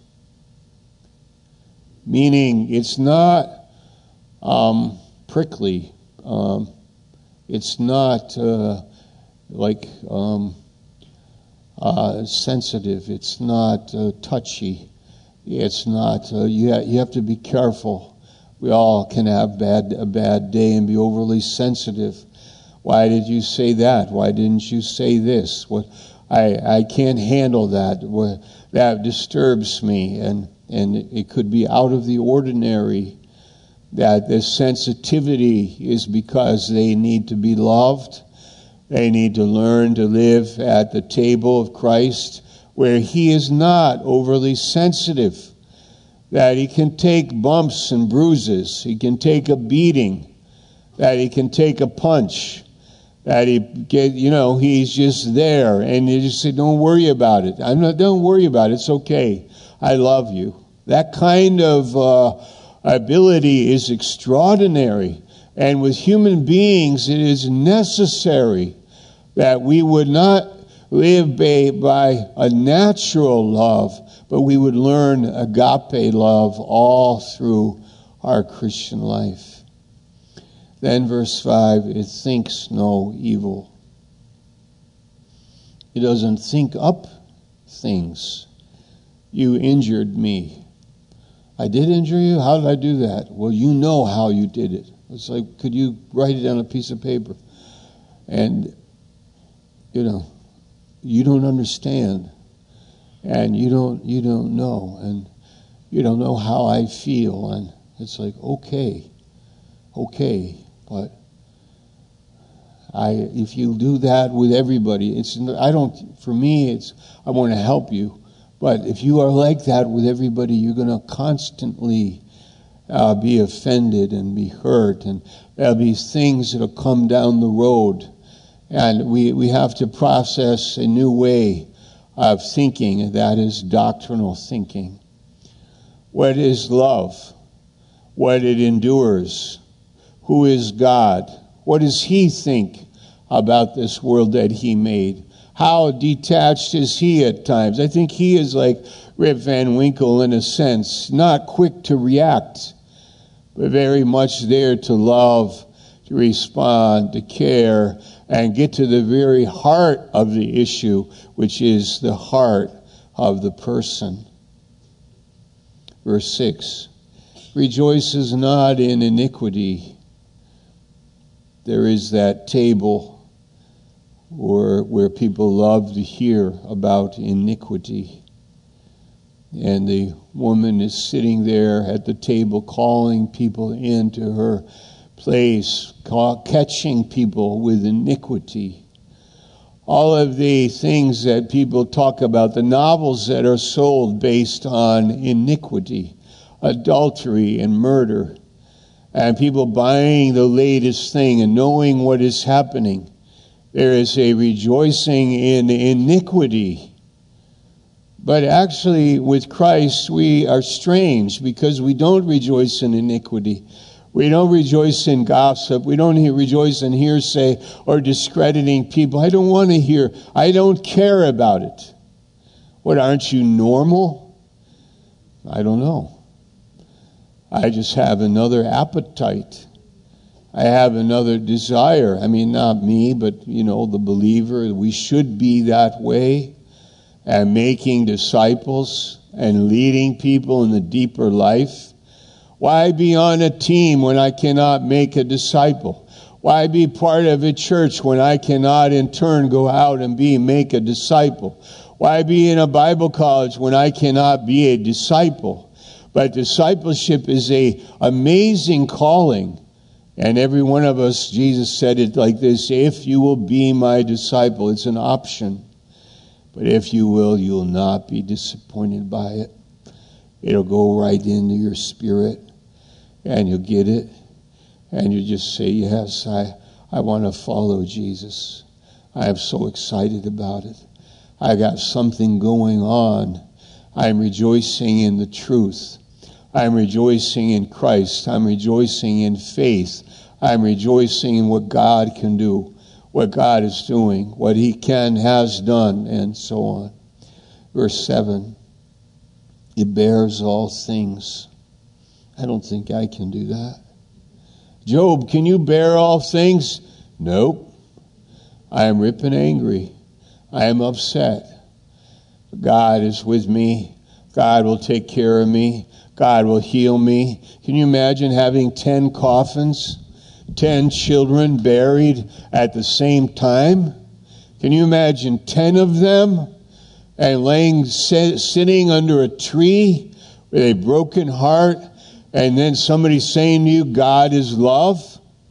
Meaning it's not um, prickly. Um, it's not uh, like um, uh, sensitive. It's not uh, touchy. It's not. Uh, you, ha- you have to be careful. We all can have bad a bad day and be overly sensitive. Why did you say that? Why didn't you say this? What I I can't handle that. What, that disturbs me, and and it could be out of the ordinary. That this sensitivity is because they need to be loved. They need to learn to live at the table of Christ, where He is not overly sensitive, that He can take bumps and bruises, He can take a beating, that He can take a punch, that He get, you know, He's just there, and you just say, don't worry about it. I'm not, don't worry about it. It's okay. I love you. That kind of uh, ability is extraordinary, and with human beings, it is necessary that we would not live by, by a natural love, but we would learn agape love all through our Christian life. Then verse five, it thinks no evil. It doesn't think up things. You injured me. I did injure you? How did I do that? Well, you know how you did it. It's like, could you write it on a piece of paper? And, you know, you don't understand, and you don't you don't know, and you don't know how I feel, and it's like, okay, okay, but I if you do that with everybody, it's I don't for me it's I want to help you, but if you are like that with everybody, you're going to constantly uh, be offended and be hurt, and there'll be things that'll come down the road. And we, we have to process a new way of thinking, and that is doctrinal thinking. What is love? What it endures? Who is God? What does He think about this world that He made? How detached is He at times? I think He is like Rip Van Winkle in a sense, not quick to react, but very much there to love, to respond, to care, and get to the very heart of the issue, which is the heart of the person. Verse six, rejoices not in iniquity. There is that table where, where people love to hear about iniquity. And the woman is sitting there at the table calling people into her place, call, catching people with iniquity. All of the things that people talk about, the novels that are sold based on iniquity, adultery and murder, and people buying the latest thing and knowing what is happening. There is a rejoicing in iniquity. But actually, with Christ, we are strange because we don't rejoice in iniquity. We don't rejoice in gossip. We don't rejoice in hearsay or discrediting people. I don't want to hear. I don't care about it. What, aren't you normal? I don't know. I just have another appetite. I have another desire. I mean, not me, but, you know, the believer. We should be that way, and making disciples and leading people in the deeper life. Why be on a team when I cannot make a disciple? Why be part of a church when I cannot in turn go out and be make a disciple? Why be in a Bible college when I cannot be a disciple? But discipleship is a amazing calling. And every one of us, Jesus said it like this, if you will be my disciple, it's an option. But if you will, you will not be disappointed by it. It'll go right into your spirit. And you'll get it, and you just say, yes, I, I want to follow Jesus. I am so excited about it. I got something going on. I'm rejoicing in the truth. I'm rejoicing in Christ. I'm rejoicing in faith. I'm rejoicing in what God can do, what God is doing, what He can, has done, and so on. Verse seven, it bears all things. I don't think I can do that. Job, can you bear all things? Nope. I am ripping angry. I am upset. God is with me. God will take care of me. God will heal me. Can you imagine having ten coffins, ten children buried at the same time? Can you imagine ten of them and laying, sitting under a tree with a broken heart, and then somebody saying to you, God is love?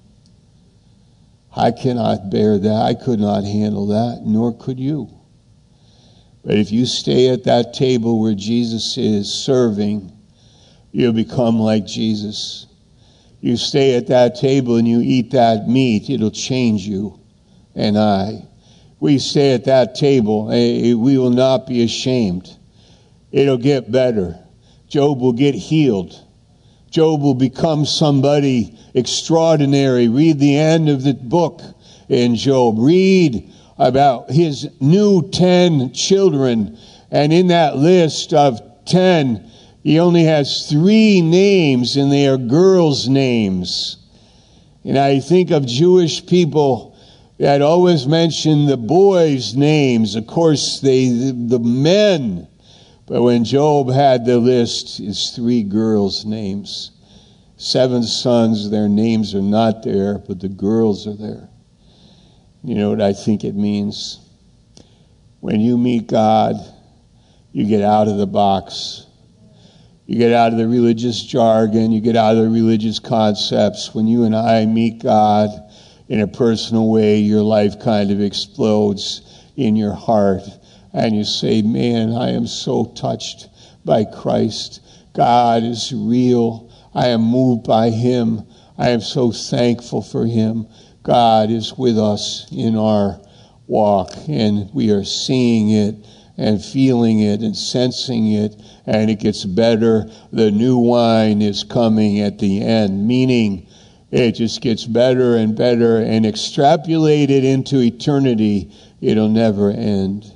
I cannot bear that. I could not handle that, nor could you. But if you stay at that table where Jesus is serving, you'll become like Jesus. You stay at that table and you eat that meat, it'll change you and I. We stay at that table, we will not be ashamed. It'll get better. Job will get healed. Job will become somebody extraordinary. Read the end of the book in Job. Read about his new ten children. And in that list of ten, he only has three names, and they are girls' names. And I think of Jewish people that always mention the boys' names. Of course, they the, the men. But when Job had the list, it's three girls' names. Seven sons, their names are not there, but the girls are there. You know what I think it means? When you meet God, you get out of the box. You get out of the religious jargon. You get out of the religious concepts. When you and I meet God in a personal way, your life kind of explodes in your heart. And you say, man, I am so touched by Christ. God is real. I am moved by Him. I am so thankful for Him. God is with us in our walk, and we are seeing it and feeling it and sensing it, and it gets better. The new wine is coming at the end, meaning it just gets better and better, and extrapolated into eternity, it'll never end.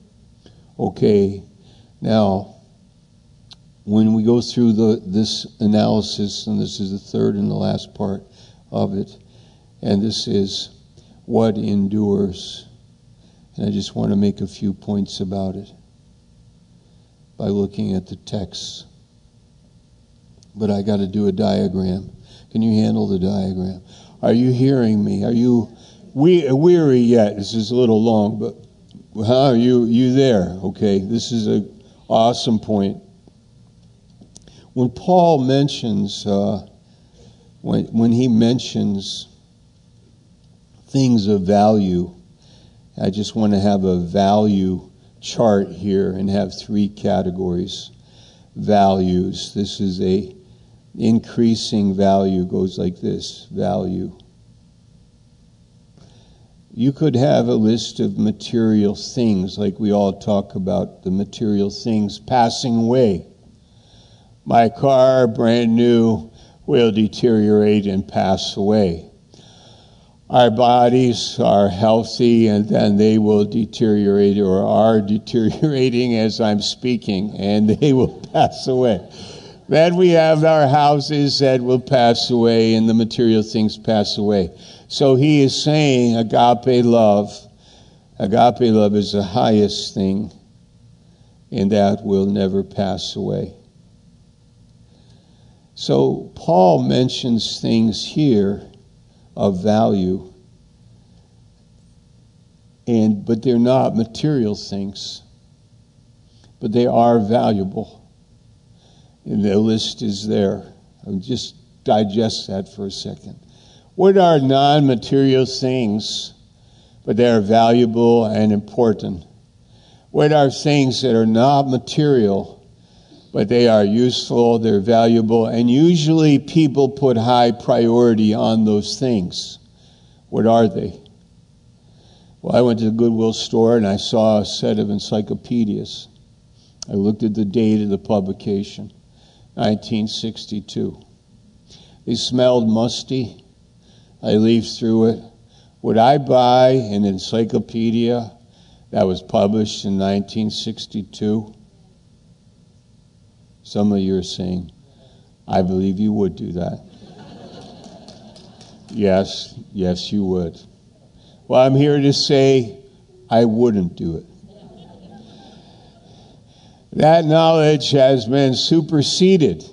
Okay, now, when we go through the this analysis, and this is the third and the last part of it, and this is what endures. And I just want to make a few points about it by looking at the text. But I got to do a diagram. Can you handle the diagram? Are you hearing me? Are you we- weary yet? This is a little long, but how are you, you there? Okay, this is an awesome point. When Paul mentions, uh, when, when he mentions things of value, I just want to have a value chart here and have three categories. Values. This is a increasing value, goes like this. Value. You could have a list of material things, like we all talk about the material things passing away. My car, brand new, will deteriorate and pass away. Our bodies are healthy, and then they will deteriorate or are deteriorating as I'm speaking, and they will pass away. Then we have our houses that will pass away, and the material things pass away. So he is saying agape love. Agape love is the highest thing, and that will never pass away. So Paul mentions things here of value, and but they're not material things, but they are valuable, and the list is there. I'll just digest that for a second. What are non-material things, but they are valuable and important? What are things that are not material, but they are useful, they're valuable, and usually people put high priority on those things? What are they? Well, I went to the Goodwill store and I saw a set of encyclopedias. I looked at the date of the publication, nineteen sixty-two. They smelled musty. I leafed through it. Would I buy an encyclopedia that was published in nineteen sixty-two? Some of you are saying, I believe you would do that. Yes, yes, you would. Well, I'm here to say I wouldn't do it. that knowledge has been superseded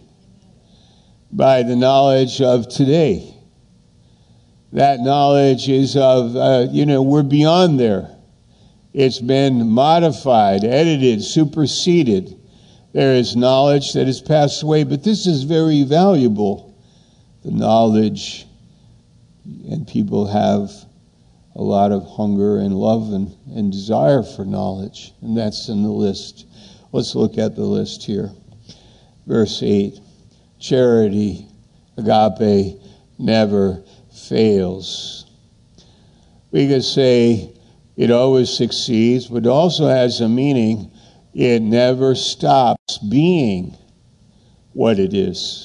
by the knowledge of today. That knowledge is of, uh, you know, we're beyond there. It's been modified, edited, superseded. There is knowledge that has passed away, but this is very valuable. The knowledge, and people have a lot of hunger and love and, and desire for knowledge, and that's in the list. Let's look at the list here. Verse eight, charity, agape, never fails. We could say it always succeeds, but it also has a meaning. It never stops being what it is.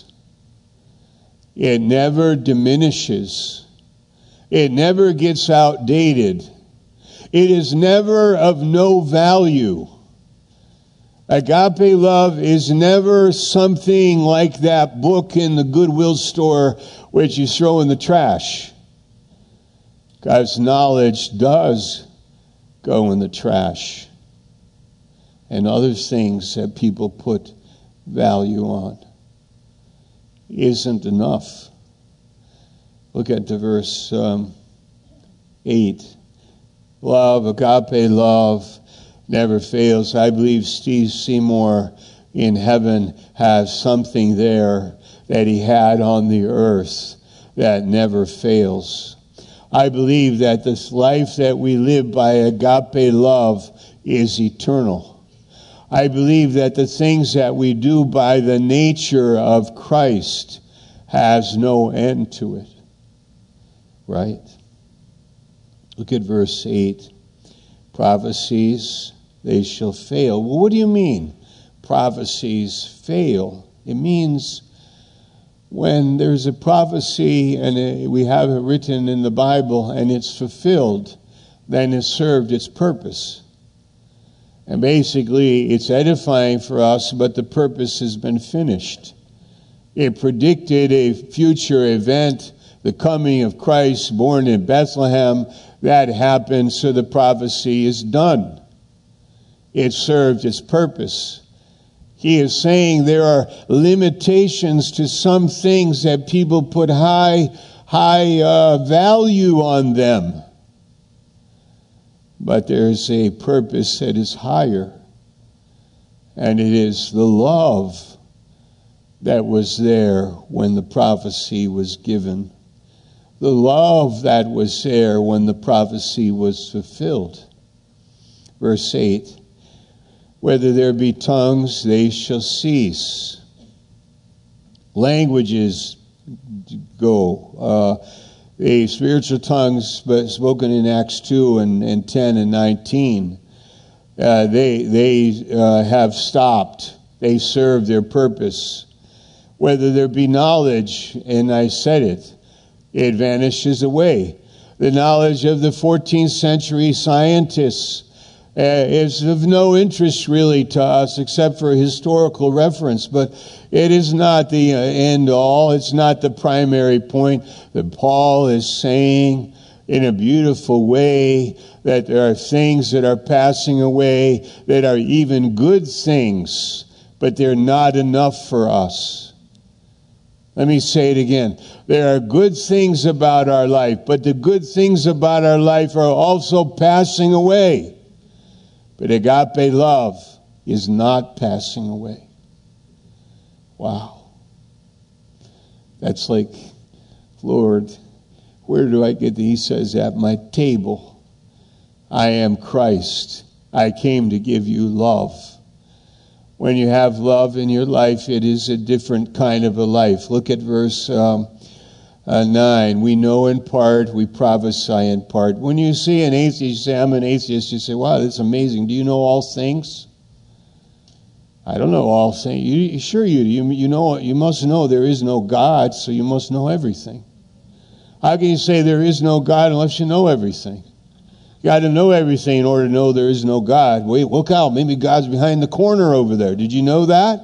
It never diminishes. It never gets outdated. It is never of no value. Agape love is never something like that book in the Goodwill store which you throw in the trash. God's knowledge does go in the trash. And other things that people put value on isn't enough. Look at the verse um, eight. Love, agape love, never fails. I believe Steve Seymour in heaven has something there that he had on the earth that never fails. I believe that this life that we live by agape love is eternal. I believe that the things that we do by the nature of Christ has no end to it. Right? Look at verse eight. Prophecies, they shall fail. Well, what do you mean prophecies fail? It means when there's a prophecy and we have it written in the Bible and it's fulfilled, then it's served its purpose. And basically, it's edifying for us, but the purpose has been finished. It predicted a future event, the coming of Christ born in Bethlehem. That happened, so the prophecy is done. It served its purpose. He is saying there are limitations to some things that people put high, high uh, value on them. But there's a purpose that is higher. And it is the love that was there when the prophecy was given. The love that was there when the prophecy was fulfilled. Verse eight. Whether there be tongues, they shall cease. Languages go. Uh, The spiritual tongues spoken in Acts two and, and ten and nineteen, uh, they they uh, have stopped. They serve their purpose. Whether there be knowledge, and I said it, it vanishes away. The knowledge of the fourteenth century scientists uh, is of no interest really to us except for historical reference, but it is not the end all. It's not the primary point. That Paul is saying in a beautiful way that there are things that are passing away that are even good things, but they're not enough for us. Let me say it again. There are good things about our life, but the good things about our life are also passing away. But agape love is not passing away. Wow. That's like, Lord, where do I get the, he says, at my table, I am Christ. I came to give you love. When you have love in your life, it is a different kind of a life. Look at verse um, uh, nine. We know in part, we prophesy in part. When you see an atheist, you say, I'm an atheist, you say, wow, that's amazing. Do you know all things? I don't know all things. You, sure you do. You, you know, you must know there is no God, so you must know everything. How can you say there is no God unless you know everything? You got to know everything in order to know there is no God. Wait, look out. Maybe God's behind the corner over there. Did you know that?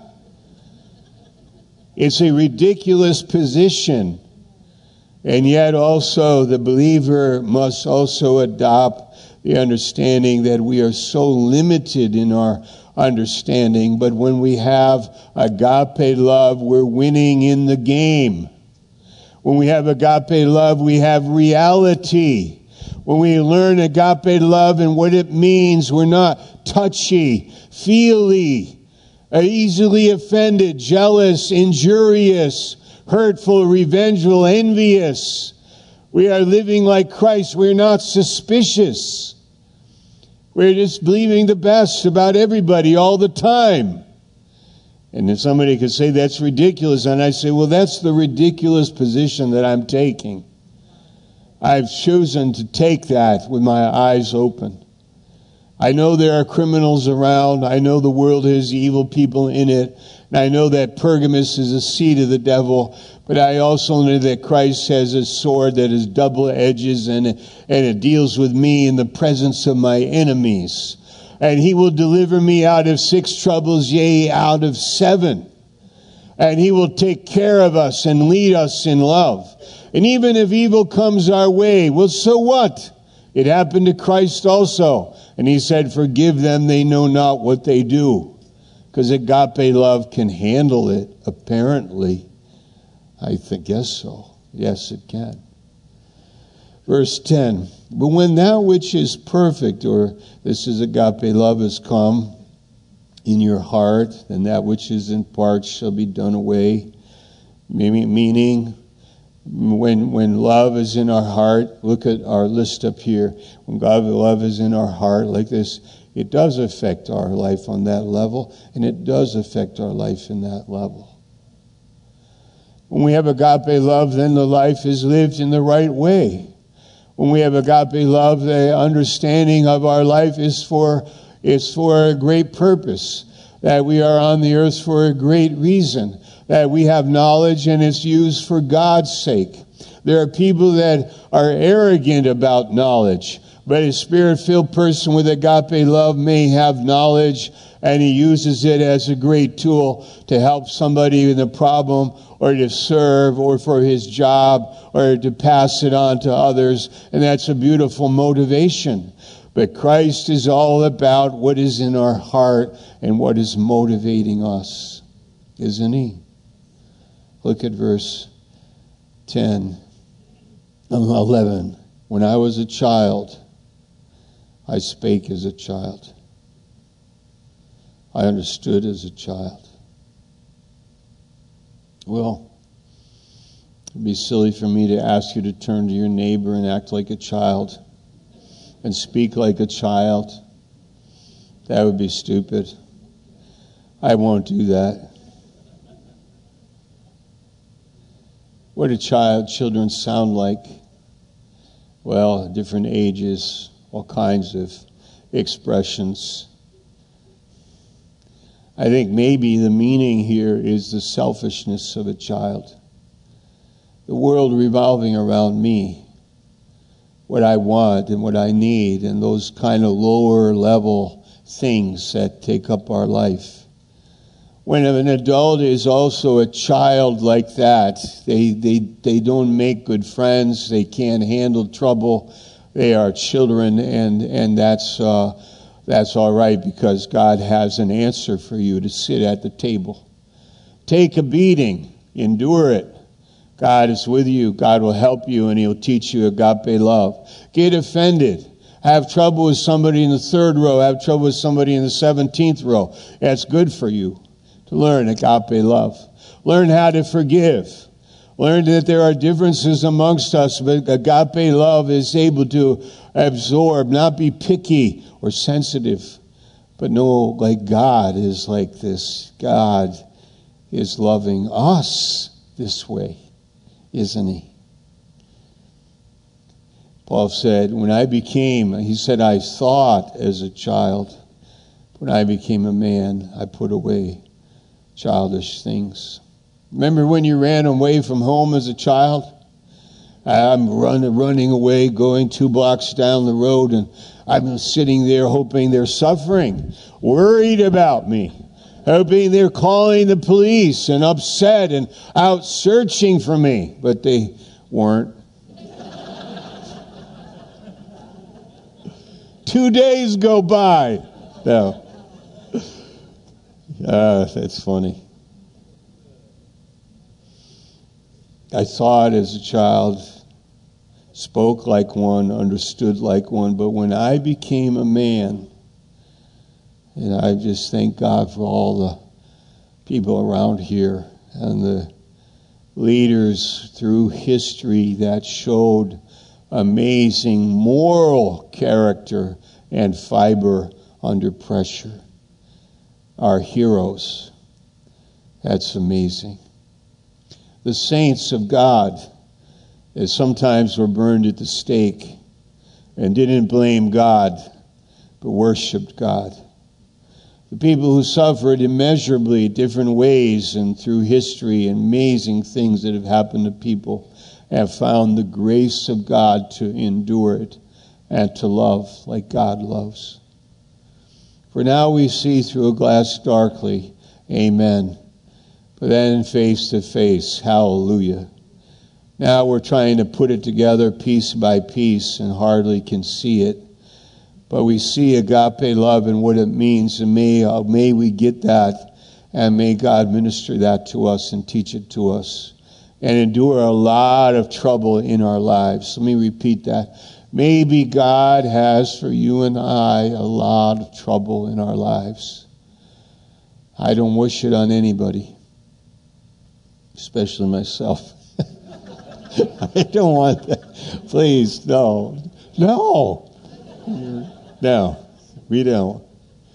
It's a ridiculous position. And yet also the believer must also adopt the understanding that we are so limited in our understanding. But when we have agape love, we're winning in the game. When we have agape love, we have reality. When we learn agape love and what it means, we're not touchy, feely, easily offended, jealous, injurious, hurtful, revengeful, envious. We are living like Christ. We're not suspicious. We're just believing the best about everybody all the time. And if somebody could say that's ridiculous, and I say, well, that's the ridiculous position that I'm taking. I've chosen to take that with my eyes open. I know there are criminals around. I know the world has evil people in it. And I know that Pergamos is a seat of the devil. But I also know that Christ has a sword that has double edges, and, and it deals with me in the presence of my enemies. And he will deliver me out of six troubles, yea, out of seven. And he will take care of us and lead us in love. And even if evil comes our way, well, so what? It happened to Christ also. And he said, forgive them, they know not what they do. Because agape love can handle it, apparently. I think, guess so. Yes, it can. Verse ten, but when that which is perfect, or this is agape love, has come in your heart, then that which is in part shall be done away. Meaning, when when love is in our heart, look at our list up here. When God's love is in our heart like this, it does affect our life on that level, and it does affect our life in that level. When we have agape love, then the life is lived in the right way. When we have agape love, the understanding of our life is for is for a great purpose. That we are on the earth for a great reason. That we have knowledge and it's used for God's sake. There are people that are arrogant about knowledge. But a spirit-filled person with agape love may have knowledge, and he uses it as a great tool to help somebody in a problem, or to serve, or for his job, or to pass it on to others. And that's a beautiful motivation. But Christ is all about what is in our heart and what is motivating us, isn't he? Look at verse ten, eleven. When I was a child, I spake as a child. I understood as a child. Well, it'd be silly for me to ask you to turn to your neighbor and act like a child and speak like a child. That would be stupid. I won't do that. What do child children sound like? Well, different ages, all kinds of expressions. I think maybe the meaning here is the selfishness of a child. The world revolving around me, what I want and what I need, and those kind of lower level things that take up our life. When an adult is also a child like that, they, they, they don't make good friends, they can't handle trouble, they are children, and, and that's, uh, that's all right, because God has an answer for you to sit at the table. Take a beating, endure it. God is with you, God will help you, and he'll teach you agape love. Get offended. Have trouble with somebody in the third row, have trouble with somebody in the seventeenth row. That's good for you. To learn agape love. Learn how to forgive. Learn that there are differences amongst us, but agape love is able to absorb, not be picky or sensitive, but know like God is like this. God is loving us this way, isn't he? Paul said, when I became, he said, I thought as a child. When I became a man, I put away childish things. Remember when you ran away from home as a child? I'm running, running away, going two blocks down the road, and I'm sitting there hoping they're suffering, worried about me, hoping they're calling the police and upset and out searching for me, but they weren't. Two days go by. No. Uh, that's funny. I thought as a child, spoke like one, understood like one, but when I became a man, and I just thank God for all the people around here and the leaders through history that showed amazing moral character and fiber under pressure. Our heroes. That's amazing. The saints of God, that sometimes were burned at the stake and didn't blame God, but worshiped God. The people who suffered immeasurably different ways and through history, amazing things that have happened to people, have found the grace of God to endure it and to love like God loves. For now we see through a glass darkly, amen. But then face to face, hallelujah. Now we're trying to put it together piece by piece and hardly can see it. But we see agape love and what it means, and may, uh, may we get that, and may God minister that to us and teach it to us, and endure a lot of trouble in our lives. Let me repeat that. Maybe God has for you and I a lot of trouble in our lives. I don't wish it on anybody, especially myself. I don't want that. Please, no. No. No, we don't.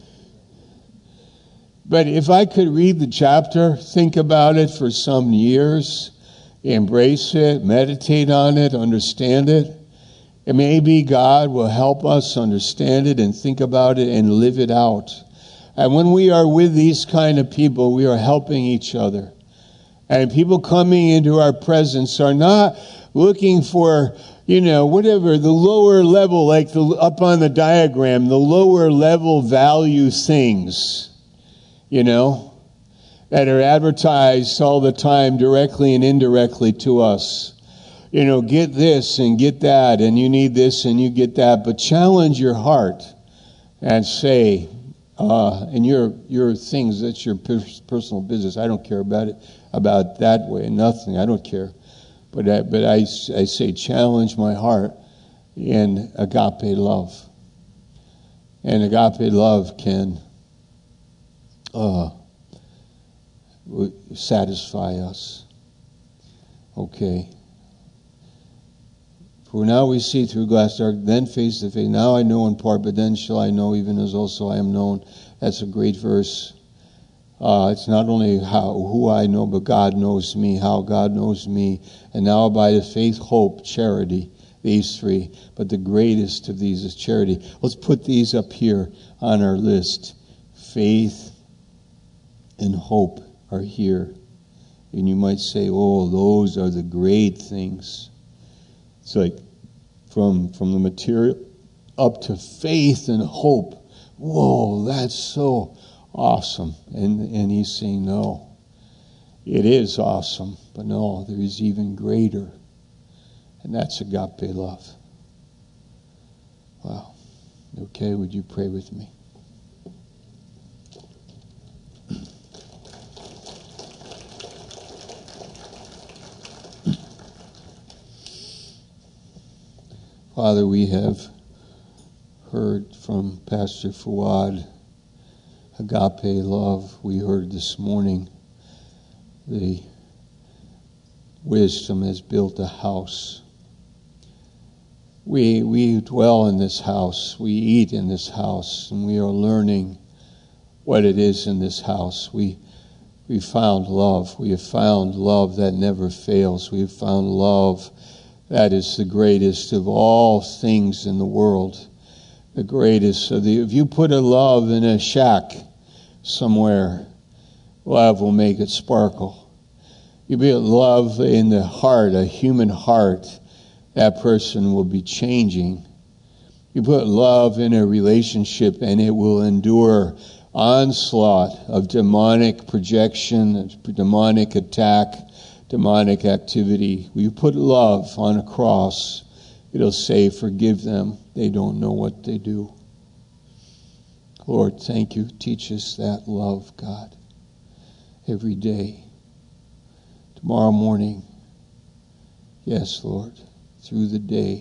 But if I could read the chapter, think about it for some years, embrace it, meditate on it, understand it, and maybe God will help us understand it and think about it and live it out. And when we are with these kind of people, we are helping each other. And people coming into our presence are not looking for, you know, whatever, the lower level, like the, up on the diagram, the lower level value things, you know, that are advertised all the time directly and indirectly to us. You know, get this and get that, and you need this and you get that. But challenge your heart and say, uh, and your your things, that's your personal business. I don't care about it, about that way, nothing. I don't care. But I, but I, I say challenge my heart in agape love. And agape love can uh, satisfy us. Okay. For now we see through glass dark, then face to face. Now I know in part, but then shall I know even as also I am known. That's a great verse. Uh, it's not only how who I know, but God knows me, how God knows me. And now by the faith, hope, charity, these three. But the greatest of these is charity. Let's put these up here on our list. Faith and hope are here. And you might say, oh, those are the great things. It's like from, from the material up to faith and hope. Whoa, that's so awesome. And and he's saying, no, it is awesome, but no, there is even greater. And that's agape love. Wow. Okay, would you pray with me? Father, we have heard from Pastor Fuad agape love. We heard this morning the wisdom has built a house. We we dwell in this house. We eat in this house, and we are learning what it is in this house. We we found love. We have found love that never fails. We have found love that is the greatest of all things in the world. The greatest. So the, if you put a love in a shack somewhere, love will make it sparkle. You put love in the heart, a human heart, that person will be changing. You put love in a relationship and it will endure onslaught of demonic projection, demonic attack, demonic activity. You put love on a cross, it'll say, forgive them. They don't know what they do. Lord, thank you. Teach us that love, God. every day. Tomorrow morning, yes, Lord, through the day.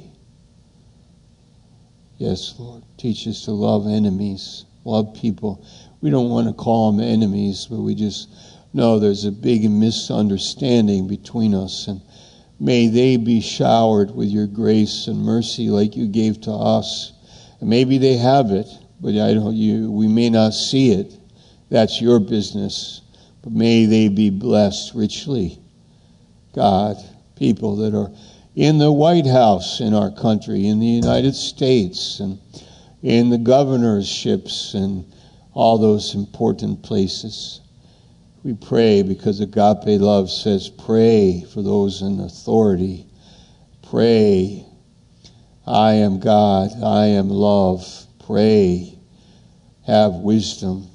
Yes, Lord, teach us to love enemies, love people. We don't want to call them enemies, but we just know there's a big misunderstanding between us. And may they be showered with your grace and mercy like you gave to us. And maybe they have it, but I don't. You, we may not see it. That's your business. But may they be blessed richly. God, people that are in the White House in our country, in the United States, and in the governorships and all those important places. We pray because agape love says pray for those in authority. Pray. I am God. I am love. Pray. Have wisdom.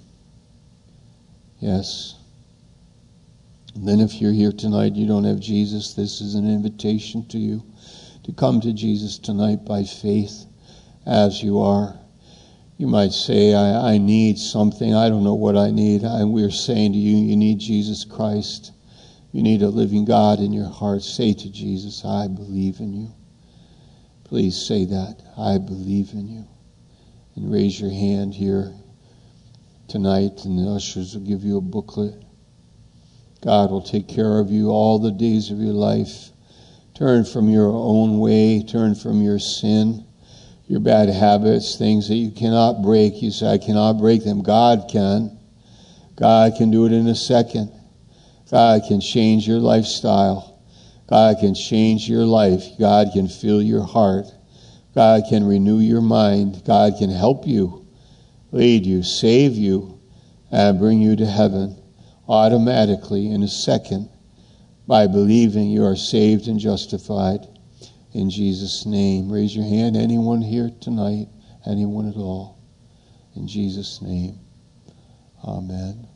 Yes. And then if you're here tonight, you don't have Jesus, this is an invitation to you to come to Jesus tonight by faith as you are. You might say, I, I need something. I don't know what I need. And we're saying to you, you need Jesus Christ. You need a living God in your heart. Say to Jesus, I believe in you. Please say that. I believe in you. And raise your hand here tonight, and the ushers will give you a booklet. God will take care of you all the days of your life. Turn from your own way. Turn from your sin, your bad habits, things that you cannot break. You say, I cannot break them. God can. God can do it in a second. God can change your lifestyle. God can change your life. God can fill your heart. God can renew your mind. God can help you, lead you, save you, and bring you to heaven automatically in a second by believing you are saved and justified in Jesus' name. Raise your hand. Anyone here tonight? Anyone at all? In Jesus' name. Amen.